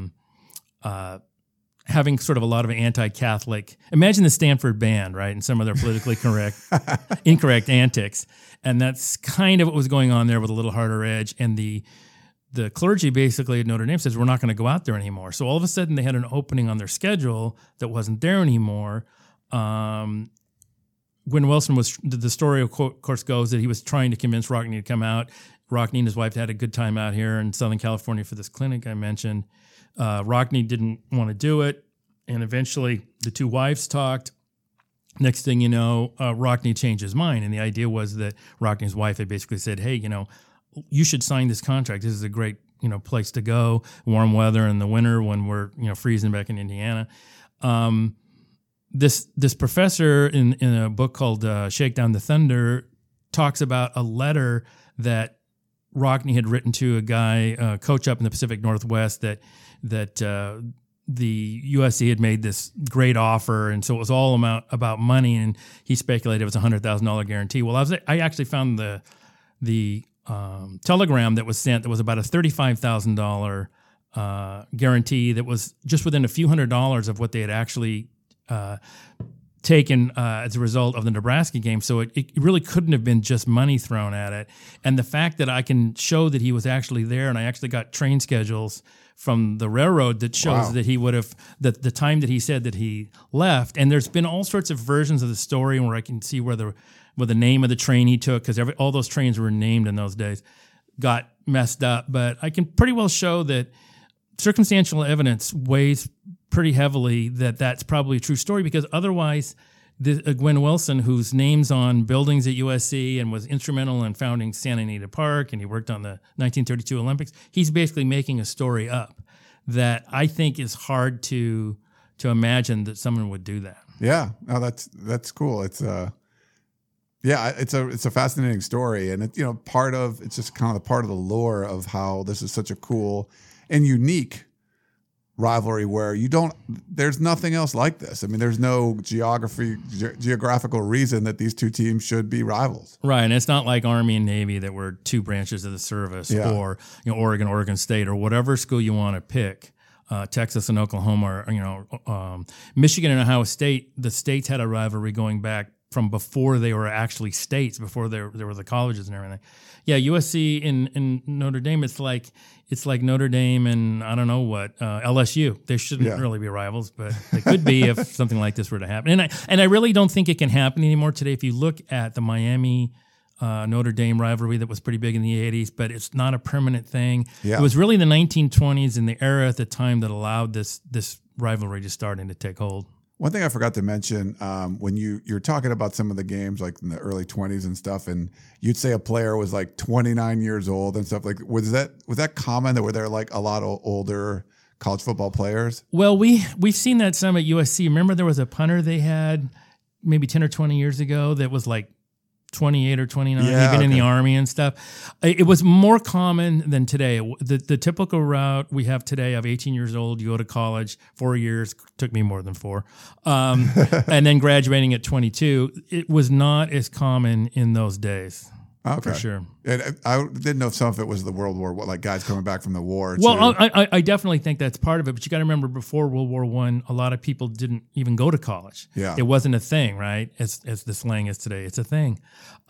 having sort of a lot of anti-Catholic. Imagine the Stanford band, right, and some of their politically incorrect antics, and that's kind of what was going on there with a little harder edge. And the clergy basically at Notre Dame says, we're not going to go out there anymore. So all of a sudden they had an opening on their schedule that wasn't there anymore. Gwen Wilson the story of course goes that he was trying to convince Rockne to come out. Rockne and his wife had a good time out here in Southern California for this clinic I mentioned. Rockne didn't want to do it, and eventually the two wives talked. Next thing you know, Rockne changed his mind, and the idea was that Rockne's wife had basically said, "Hey, you should sign this contract. This is a great place to go, warm weather in the winter when we're freezing back in Indiana." This professor in a book called Shake Down the Thunder talks about a letter that Rockne had written to a guy, coach up in the Pacific Northwest, that the USC had made this great offer, and so it was all about money, and he speculated it was a $100,000 guarantee. Well, I actually found the telegram that was sent that was about a $35,000 guarantee that was just within a few $100s of what they had actually taken as a result of the Nebraska game. So it really couldn't have been just money thrown at it. And the fact that I can show that he was actually there, and I actually got train schedules from the railroad that shows that he would have, the time that he said that he left. And there's been all sorts of versions of the story where I can see where the name of the train he took, because all those trains were named in those days, got messed up. But I can pretty well show that circumstantial evidence weighs pretty heavily that that's probably a true story, because otherwise Gwen Wilson, whose name's on buildings at USC and was instrumental in founding Santa Anita Park, and he worked on the 1932 Olympics, he's basically making a story up that I think is hard to imagine that someone would do that. Yeah, no, that's cool. It's it's a fascinating story, and it's just kind of the part of the lore of how this is such a cool and unique rivalry where there's nothing else like this. I mean, there's no geographical reason that these two teams should be rivals. Right. And it's not like Army and Navy that were two branches of the service, or, Oregon State, or whatever school you want to pick. Texas and Oklahoma, or, Michigan and Ohio State, the states had a rivalry going back from before they were actually states, before there were the colleges and everything. Yeah, USC and Notre Dame, it's like Notre Dame and I don't know what, LSU. They shouldn't really be rivals, but they could be if something like this were to happen. And I really don't think it can happen anymore today. If you look at the Miami Notre Dame rivalry that was pretty big in the 80s, but it's not a permanent thing. Yeah. It was really the 1920s and the era at the time that allowed this rivalry to start and to take hold. One thing I forgot to mention, when you're talking about some of the games like in the early 20s and stuff, and you'd say a player was like 29 years old and stuff, like was that common that were there like a lot of older college football players? Well, we've seen that some at USC. Remember there was a punter they had maybe 10 or 20 years ago that was like 28 or 29, even in the Army and stuff. It was more common than today. The typical route we have today of 18 years old, you go to college, 4 years, took me more than 4, and then graduating at 22. It was not as common in those days. Okay. For sure. And I didn't know if some of it was the World War, like guys coming back from the war. Well, I definitely think that's part of it. But you got to remember, before World War I, a lot of people didn't even go to college. Yeah. It wasn't a thing, right? As the slang is today, it's a thing.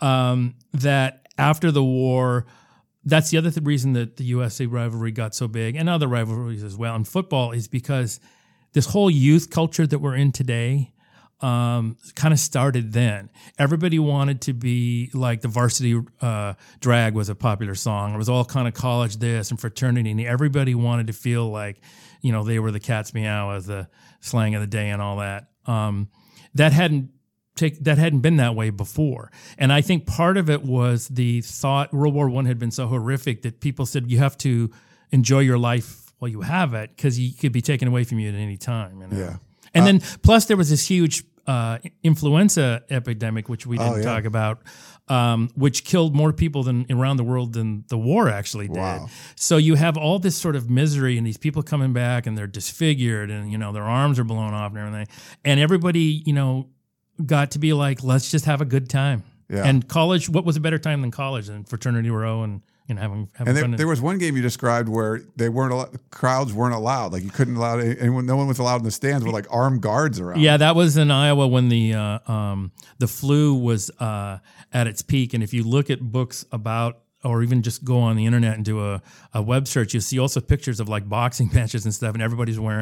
That after the war, that's the other reason that the USC rivalry got so big, and other rivalries as well in football, is because this whole youth culture that we're in today kind of started then. Everybody wanted to be like the Varsity Drag was a popular song. It was all kind of college this and fraternity, and everybody wanted to feel like, they were the cat's meow as the slang of the day and all that. That hadn't been that way before. And I think part of it was the thought World War I had been so horrific that people said you have to enjoy your life while you have it, because you could be taken away from you at any time. Yeah. And then plus there was this huge influenza epidemic, which we didn't talk about, which killed more people around the world than the war actually did. Wow. So you have all this sort of misery and these people coming back and they're disfigured and, their arms are blown off and everything. And everybody, got to be like, let's just have a good time. Yeah. And college, what was a better time than college and fraternity row and having fun. There was one game you described where crowds weren't allowed. Like you couldn't allow anyone. No one was allowed in the stands with like armed guards around. Yeah, that was in Iowa when the flu was at its peak. And if you look at books about, or even just go on the internet and do a web search, you'll see also pictures of like boxing matches and stuff, and everybody's wearing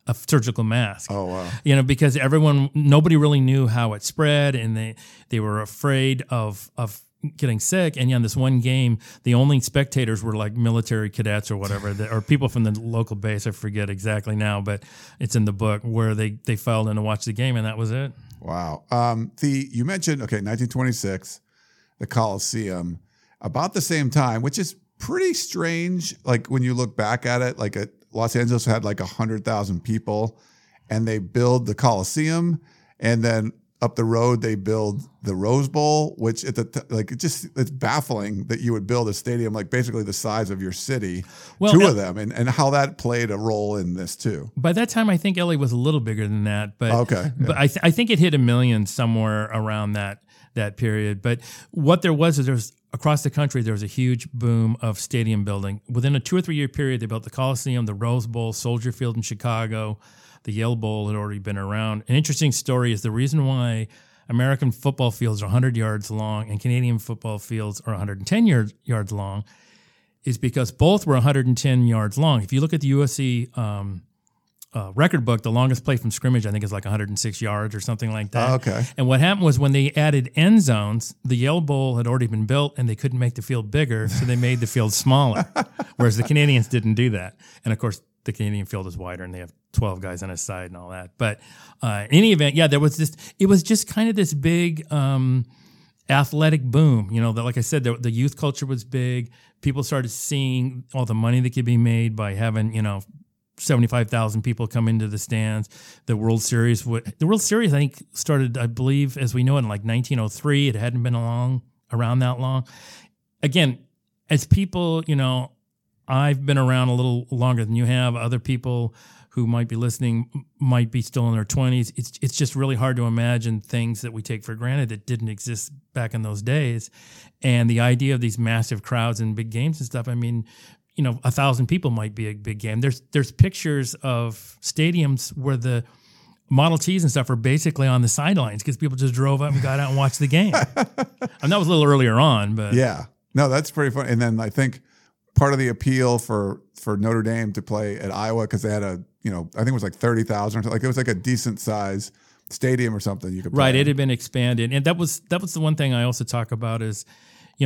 a surgical mask. Oh, wow. Because nobody really knew how it spread, and they were afraid of getting sick. And on this one game, the only spectators were like military cadets or whatever, or people from the local base. I forget exactly now, but it's in the book where they filed in to watch the game, and that was it. Wow. You mentioned, 1926, the Coliseum, about the same time, which is pretty strange. Like when you look back at it, like Los Angeles had like 100,000 people, and they build the Coliseum, and then up the road they build the Rose Bowl, which it's baffling that you would build a stadium like basically the size of your city, two of them, and how that played a role in this too. By that time, I think LA was a little bigger than that, but okay, yeah. But I think it hit 1 million somewhere around that period. But what there was is there's across the country there was a huge boom of stadium building. Within a 2 or 3 year period, they built the Coliseum, the Rose Bowl, Soldier Field in Chicago. The Yale Bowl had already been around. An interesting story is the reason why American football fields are 100 yards long and Canadian football fields are 110 yards long is because both were 110 yards long. If you look at the USC record book, the longest play from scrimmage, I think, is like 106 yards or something like that. Oh, okay. And what happened was when they added end zones, the Yale Bowl had already been built and they couldn't make the field bigger, so they made the field smaller, whereas the Canadians didn't do that. And, of course, the Canadian field is wider and they have 12 guys on a side and all that. But in any event, there was it was just kind of this big athletic boom. Like I said, the youth culture was big. People started seeing all the money that could be made by having, 75,000 people come into the stands. The World Series, I think, started, I believe, as we know it, in like 1903. It hadn't been around that long. Again, as people, I've been around a little longer than you have. Other people who might be listening might be still in their 20s. It's just really hard to imagine things that we take for granted that didn't exist back in those days. And the idea of these massive crowds and big games and stuff, I mean, 1,000 people might be a big game. There's pictures of stadiums where the Model Ts and stuff are basically on the sidelines because people just drove up and got out and watched the game. And that was a little earlier on, but yeah, no, that's pretty fun. And then I think part of the appeal for Notre Dame to play at Iowa, because they had I think it was like 30,000 or something. Like it was like a decent size stadium or something you could play. Right, it had been expanded. And that was the one thing I also talk about is, in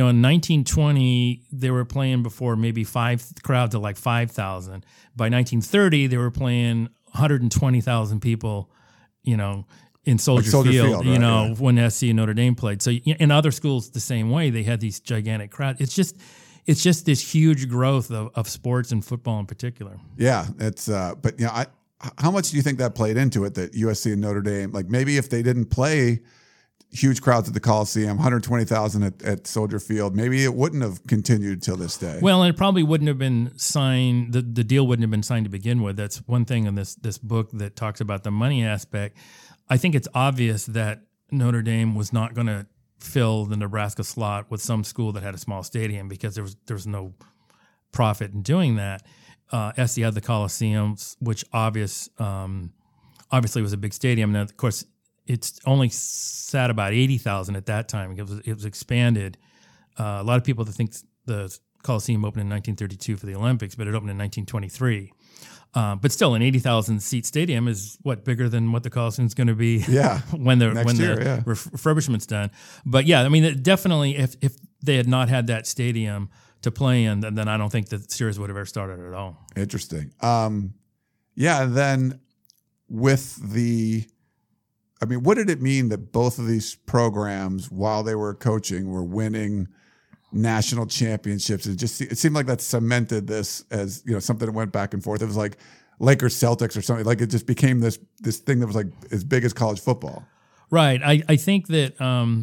1920, they were playing before maybe crowds of like 5,000. By 1930, they were playing 120,000 people, in Soldier Field, right, when SC and Notre Dame played. So in other schools, the same way, they had these gigantic crowds. It's just this huge growth of sports and football in particular. Yeah, it's but how much do you think that played into it, that USC and Notre Dame, like maybe if they didn't play huge crowds at the Coliseum, 120,000 at Soldier Field, maybe it wouldn't have continued till this day. Well, and it probably wouldn't have been signed. The deal wouldn't have been signed to begin with. That's one thing in this book that talks about the money aspect. I think it's obvious that Notre Dame was not going to fill the Nebraska slot with some school that had a small stadium because there was no profit in doing that. SC had the Coliseum, which obviously was a big stadium. And of course, it's only sat about 80,000 at that time. It was expanded. A lot of people think the Coliseum opened in 1932 for the Olympics, but it opened in 1923. But still, an 80,000 seat stadium is bigger than what the Coliseum is going to be when the refurbishment's done. But yeah, I mean, definitely, if they had not had that stadium to play in, then I don't think the series would have ever started at all. Interesting. Then with what did it mean that both of these programs, while they were coaching, were winning national championships? It seemed like that cemented this as something that went back and forth. It was like Lakers Celtics or something. Like it just became this thing that was like as big as college football. Right. I think that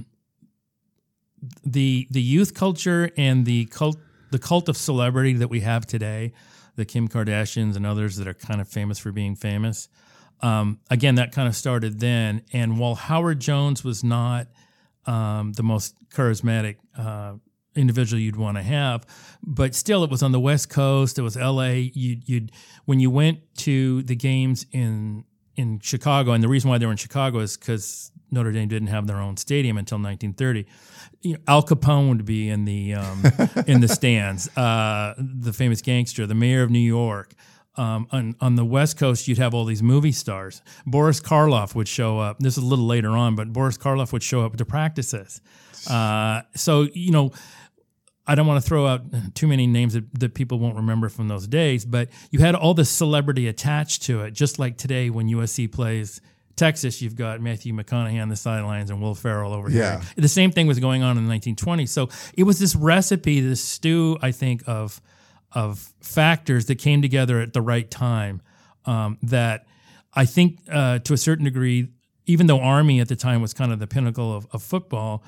the youth culture and the cult of celebrity that we have today, the Kim Kardashians and others that are kind of famous for being famous. Again, that kind of started then. And while Howard Jones was not the most charismatic individual you'd want to have, but still it was on the West Coast. It was LA. When you went to the games in Chicago, and the reason why they were in Chicago is because Notre Dame didn't have their own stadium until 1930. Al Capone would be in the in the stands. The famous gangster, the mayor of New York. On the West Coast, you'd have all these movie stars. Boris Karloff would show up. This is a little later on, but Boris Karloff would show up to practices. So, you know, I don't want to throw out too many names that people won't remember from those days, but you had all this celebrity attached to it, just like today when USC plays Texas, you've got Matthew McConaughey on the sidelines and Will Ferrell over here. The same thing was going on in the 1920s. So it was this recipe, this stew, I think, of factors that came together at the right time that I think to a certain degree, even though Army at the time was kind of the pinnacle of football,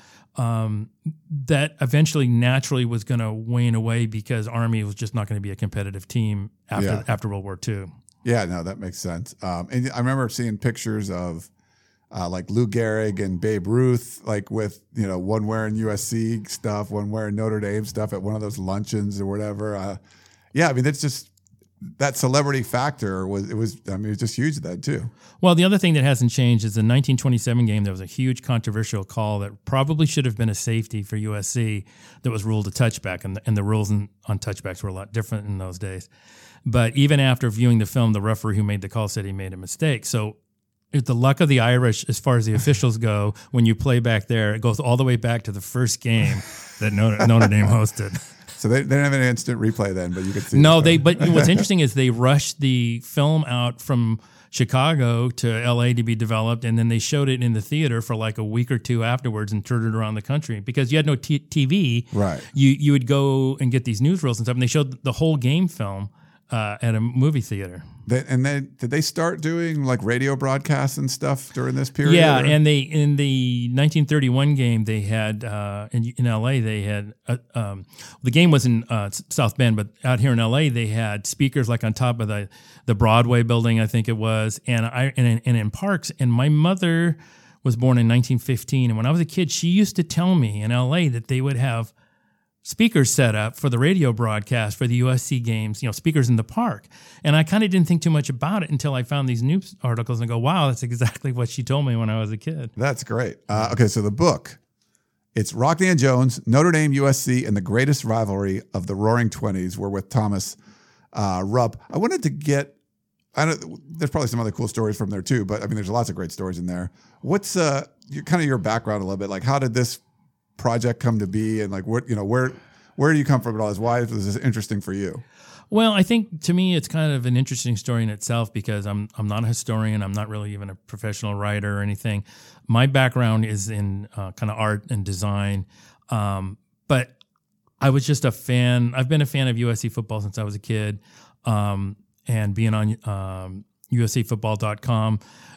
that eventually naturally was going to wane away because Army was just not going to be a competitive team after World War II. Yeah, no, that makes sense. And I remember seeing pictures of like Lou Gehrig and Babe Ruth, like with, you know, one wearing USC stuff, one wearing Notre Dame stuff at one of those luncheons or whatever. Yeah, I mean, it's just that celebrity factor it was just huge then too. Well, the other thing that hasn't changed is the 1927 game. There was a huge controversial call that probably should have been a safety for USC that was ruled a touchback, and the rules on touchbacks were a lot different in those days. But even after viewing the film, the referee who made the call said he made a mistake. So it's the luck of the Irish as far as the officials go. When you play back there, it goes all the way back to the first game that Notre Dame hosted. So they didn't have an instant replay then, but you could see. No, but what's interesting is they rushed the film out from Chicago to LA to be developed, and then they showed it in the theater for like a week or two afterwards and toured it around the country because you had no TV. Right. You would go and get these newsreels and stuff, and they showed the whole game film at a movie theater. Did they start doing like radio broadcasts and stuff during this period? Yeah, and they in the 1931 game they had in LA they had the game was in South Bend, but out here in LA they had speakers like on top of the Broadway building, I think it was, and in parks. And my mother was born in 1915, and when I was a kid, she used to tell me in LA that they would have speakers set up for the radio broadcast for the USC games, you know, speakers in the park. And I kind of didn't think too much about it until I found these news articles and go, wow, that's exactly what she told me when I was a kid. That's great. Okay, so the book, it's Rockne and Jones, Notre Dame, USC, and the Greatest Rivalry of the Roaring Twenties. We're with Thomas Rupp. I wanted to get, there's probably some other cool stories from there too, but I mean, there's lots of great stories in there. What's your background a little bit? Like, how did this project come to be, and like where do you come from? It all why was this interesting for you? Well, I think to me it's kind of an interesting story in itself because I'm not a historian. I'm not really even a professional writer or anything. My background is in kind of art and design, but I was just a fan. I've been a fan of USC football since I was a kid, and being on USCfootball.com.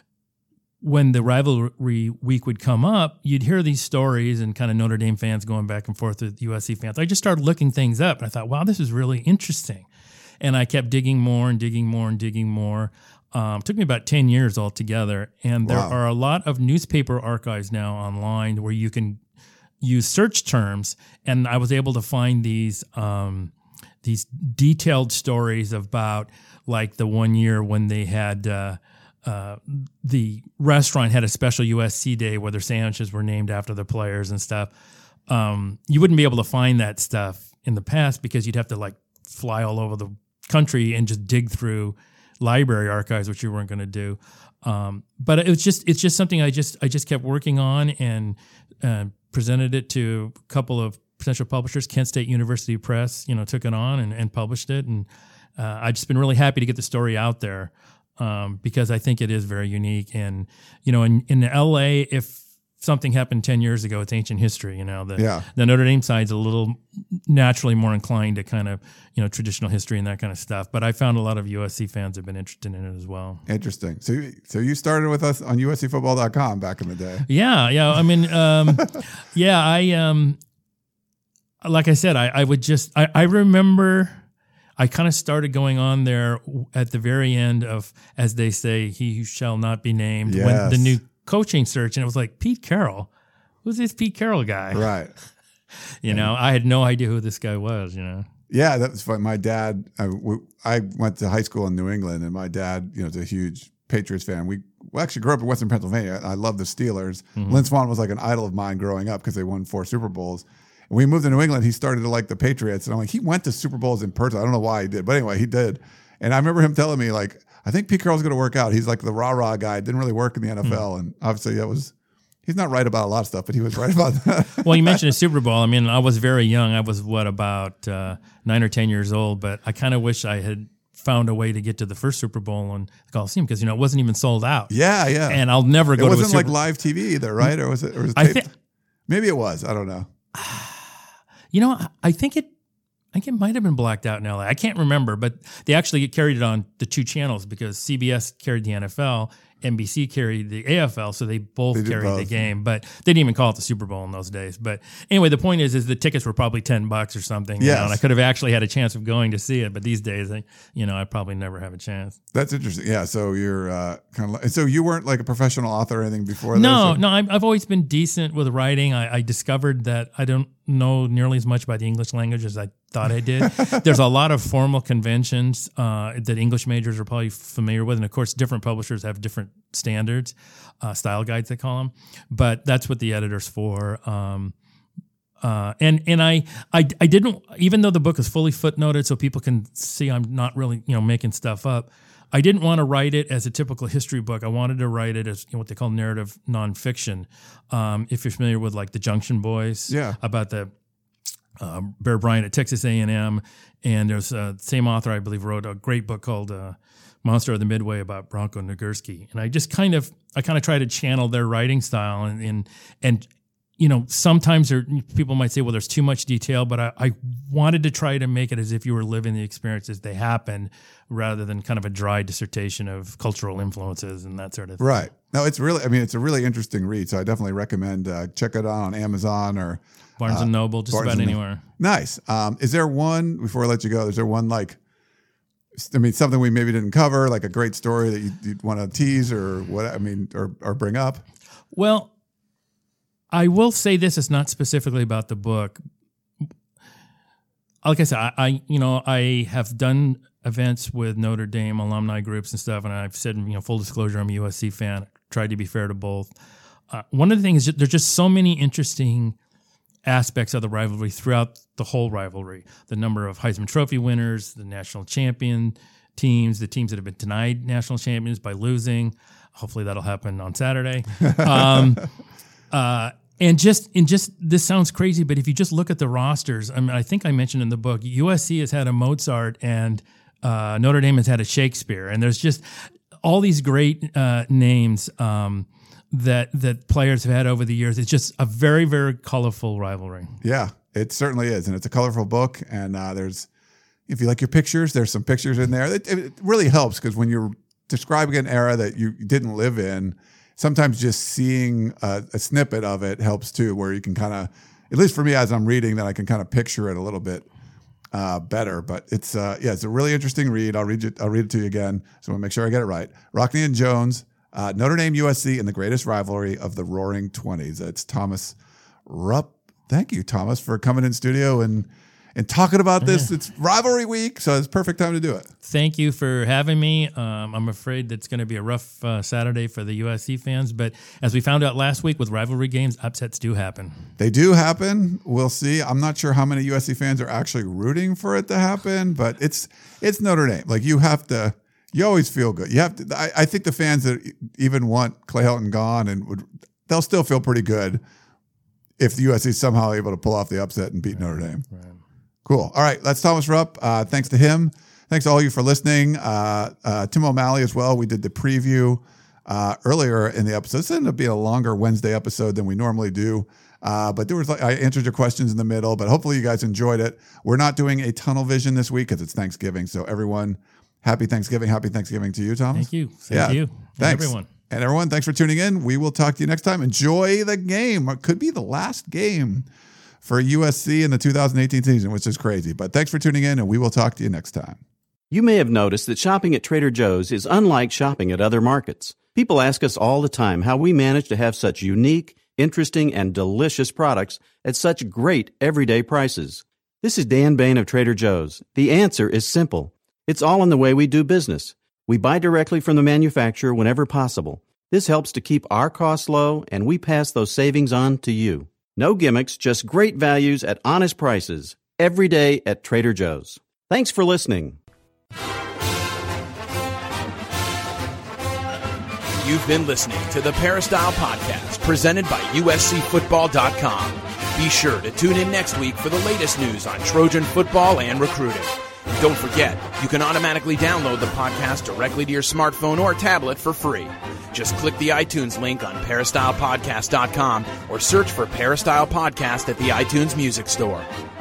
When the rivalry week would come up, you'd hear these stories and kind of Notre Dame fans going back and forth with USC fans. I just started looking things up, and I thought, wow, this is really interesting. And I kept digging more and digging more and digging more. It took me about 10 years altogether. And there are a lot of newspaper archives now online where you can use search terms. And I was able to find these detailed stories about like the one year when they had the restaurant had a special USC day where their sandwiches were named after the players and stuff. You wouldn't be able to find that stuff in the past because you'd have to like fly all over the country and just dig through library archives, which you weren't going to do. But it's just something I just kept working on and presented it to a couple of potential publishers. Kent State University Press, took it on and published it. And I've just been really happy to get the story out there. Because I think it is very unique. And, in LA, if something happened 10 years ago, it's ancient history, The Notre Dame side's a little naturally more inclined to kind of, traditional history and that kind of stuff. But I found a lot of USC fans have been interested in it as well. Interesting. So you started with us on USCfootball.com back in the day. Yeah. I mean, like I said, I remember I kind of started going on there at the very end of, as they say, he who shall not be named, when the new coaching search, and it was like, Pete Carroll? Who's this Pete Carroll guy? Right. I had no idea who this guy was, Yeah, that was fun. My dad, I went to high school in New England, and my dad, is a huge Patriots fan. We actually grew up in Western Pennsylvania. I love the Steelers. Mm-hmm. Lynn Swann was like an idol of mine growing up because they won 4 Super Bowls. When we moved to New England, he started to like the Patriots. And I'm like, he went to Super Bowls in person. I don't know why he did. But anyway, he did. And I remember him telling me, like, I think Pete Carroll's going to work out. He's like the rah-rah guy. Didn't really work in the NFL. And obviously he's not right about a lot of stuff, but he was right about that. Well, you mentioned a Super Bowl. I mean, I was very young. I was, about 9 or 10 years old, but I kind of wish I had found a way to get to the first Super Bowl on the Coliseum because, it wasn't even sold out. Yeah, yeah. And I'll never go to a Super Bowl. It wasn't like live TV either, right? Or was it taped? Maybe it was. I don't know. I think it might have been blacked out in LA. I can't remember, but they actually carried it on the two channels because CBS carried the NFL, NBC carried the AFL, so they both carried the game. But they didn't even call it the Super Bowl in those days. But anyway, the point is the tickets were probably $10 or something. Yes. And I could have actually had a chance of going to see it. But these days, I probably never have a chance. That's interesting. Yeah. So you're kind of so you weren't like a professional author or anything before No, this? No. I've always been decent with writing. I discovered that I don't know nearly as much about the English language as I thought I did. There's a lot of formal conventions that English majors are probably familiar with. And of course, different publishers have different standards, style guides, they call them. But that's what the editor's for. And I didn't, even though the book is fully footnoted so people can see I'm not really, making stuff up, I didn't want to write it as a typical history book. I wanted to write it as what they call narrative nonfiction. If you're familiar with like the Junction Boys, about the Bear Bryant at Texas A&M, and there's same author I believe wrote a great book called Monster of the Midway about Bronco Nagurski, and I kind of try to channel their writing style, and sometimes people might say, well, there's too much detail, but I wanted to try to make it as if you were living the experiences they happened, rather than kind of a dry dissertation of cultural influences and that sort of thing. Right. No, it's a really interesting read. So I definitely recommend check it out on Amazon or Barnes and Noble, just about anywhere. Nice. Is there one, before I let you go, is there one something we maybe didn't cover, like a great story that you'd want to tease or or bring up? Well, I will say this is not specifically about the book. Like I said, I have done events with Notre Dame alumni groups and stuff, and I've said, full disclosure, I'm a USC fan. Tried to be fair to both. One of the things is there's just so many interesting aspects of the rivalry throughout the whole rivalry. The number of Heisman Trophy winners, the national champion teams, the teams that have been denied national champions by losing. Hopefully that'll happen on Saturday. And just this sounds crazy, but if you just look at the rosters, I think I mentioned in the book, USC has had a Mozart and Notre Dame has had a Shakespeare, and there's just all these great names that players have had over the years. It's just a very, very colorful rivalry. Yeah, it certainly is, and it's a colorful book. And if you like your pictures, there's some pictures in there. It really helps because when you're describing an era that you didn't live in, sometimes just seeing a snippet of it helps too, where you can kind of, at least for me as I'm reading, that I can kind of picture it a little bit better. But it's it's a really interesting read. I'll read it to you again, so I'll make sure I get it right. Rockne and Jones, Notre Dame USC in the greatest rivalry of the Roaring '20s. It's Thomas Rupp. Thank you, Thomas, for coming in studio and talking about this. It's rivalry week, so it's perfect time to do it. Thank you for having me. I'm afraid that's going to be a rough Saturday for the USC fans, but as we found out last week with rivalry games, upsets do happen. They do happen. We'll see. I'm not sure how many USC fans are actually rooting for it to happen, but it's Notre Dame. Like you always feel good. You have to. I think the fans that even want Clay Helton gone they'll still feel pretty good if the USC is somehow able to pull off the upset and beat Notre Dame. Right. Cool. All right. That's Thomas Rupp. Thanks to him. Thanks to all you for listening. Tim O'Malley as well. We did the preview earlier in the episode. This ended up being a longer Wednesday episode than we normally do. But I answered your questions in the middle, but hopefully you guys enjoyed it. We're not doing a tunnel vision this week because it's Thanksgiving. So everyone, happy Thanksgiving. Happy Thanksgiving to you, Thomas. Thank you. Same to you. Thanks. Everyone. And everyone, thanks for tuning in. We will talk to you next time. Enjoy the game. It could be the last game for USC in the 2018 season, which is crazy. But thanks for tuning in, and we will talk to you next time. You may have noticed that shopping at Trader Joe's is unlike shopping at other markets. People ask us all the time how we manage to have such unique, interesting, and delicious products at such great everyday prices. This is Dan Bain of Trader Joe's. The answer is simple. It's all in the way we do business. We buy directly from the manufacturer whenever possible. This helps to keep our costs low, and we pass those savings on to you. No gimmicks, just great values at honest prices. Every day at Trader Joe's. Thanks for listening. You've been listening to the Peristyle Podcast, presented by USCFootball.com. Be sure to tune in next week for the latest news on Trojan football and recruiting. And don't forget, you can automatically download the podcast directly to your smartphone or tablet for free. Just click the iTunes link on peristylepodcast.com or search for Peristyle Podcast at the iTunes Music Store.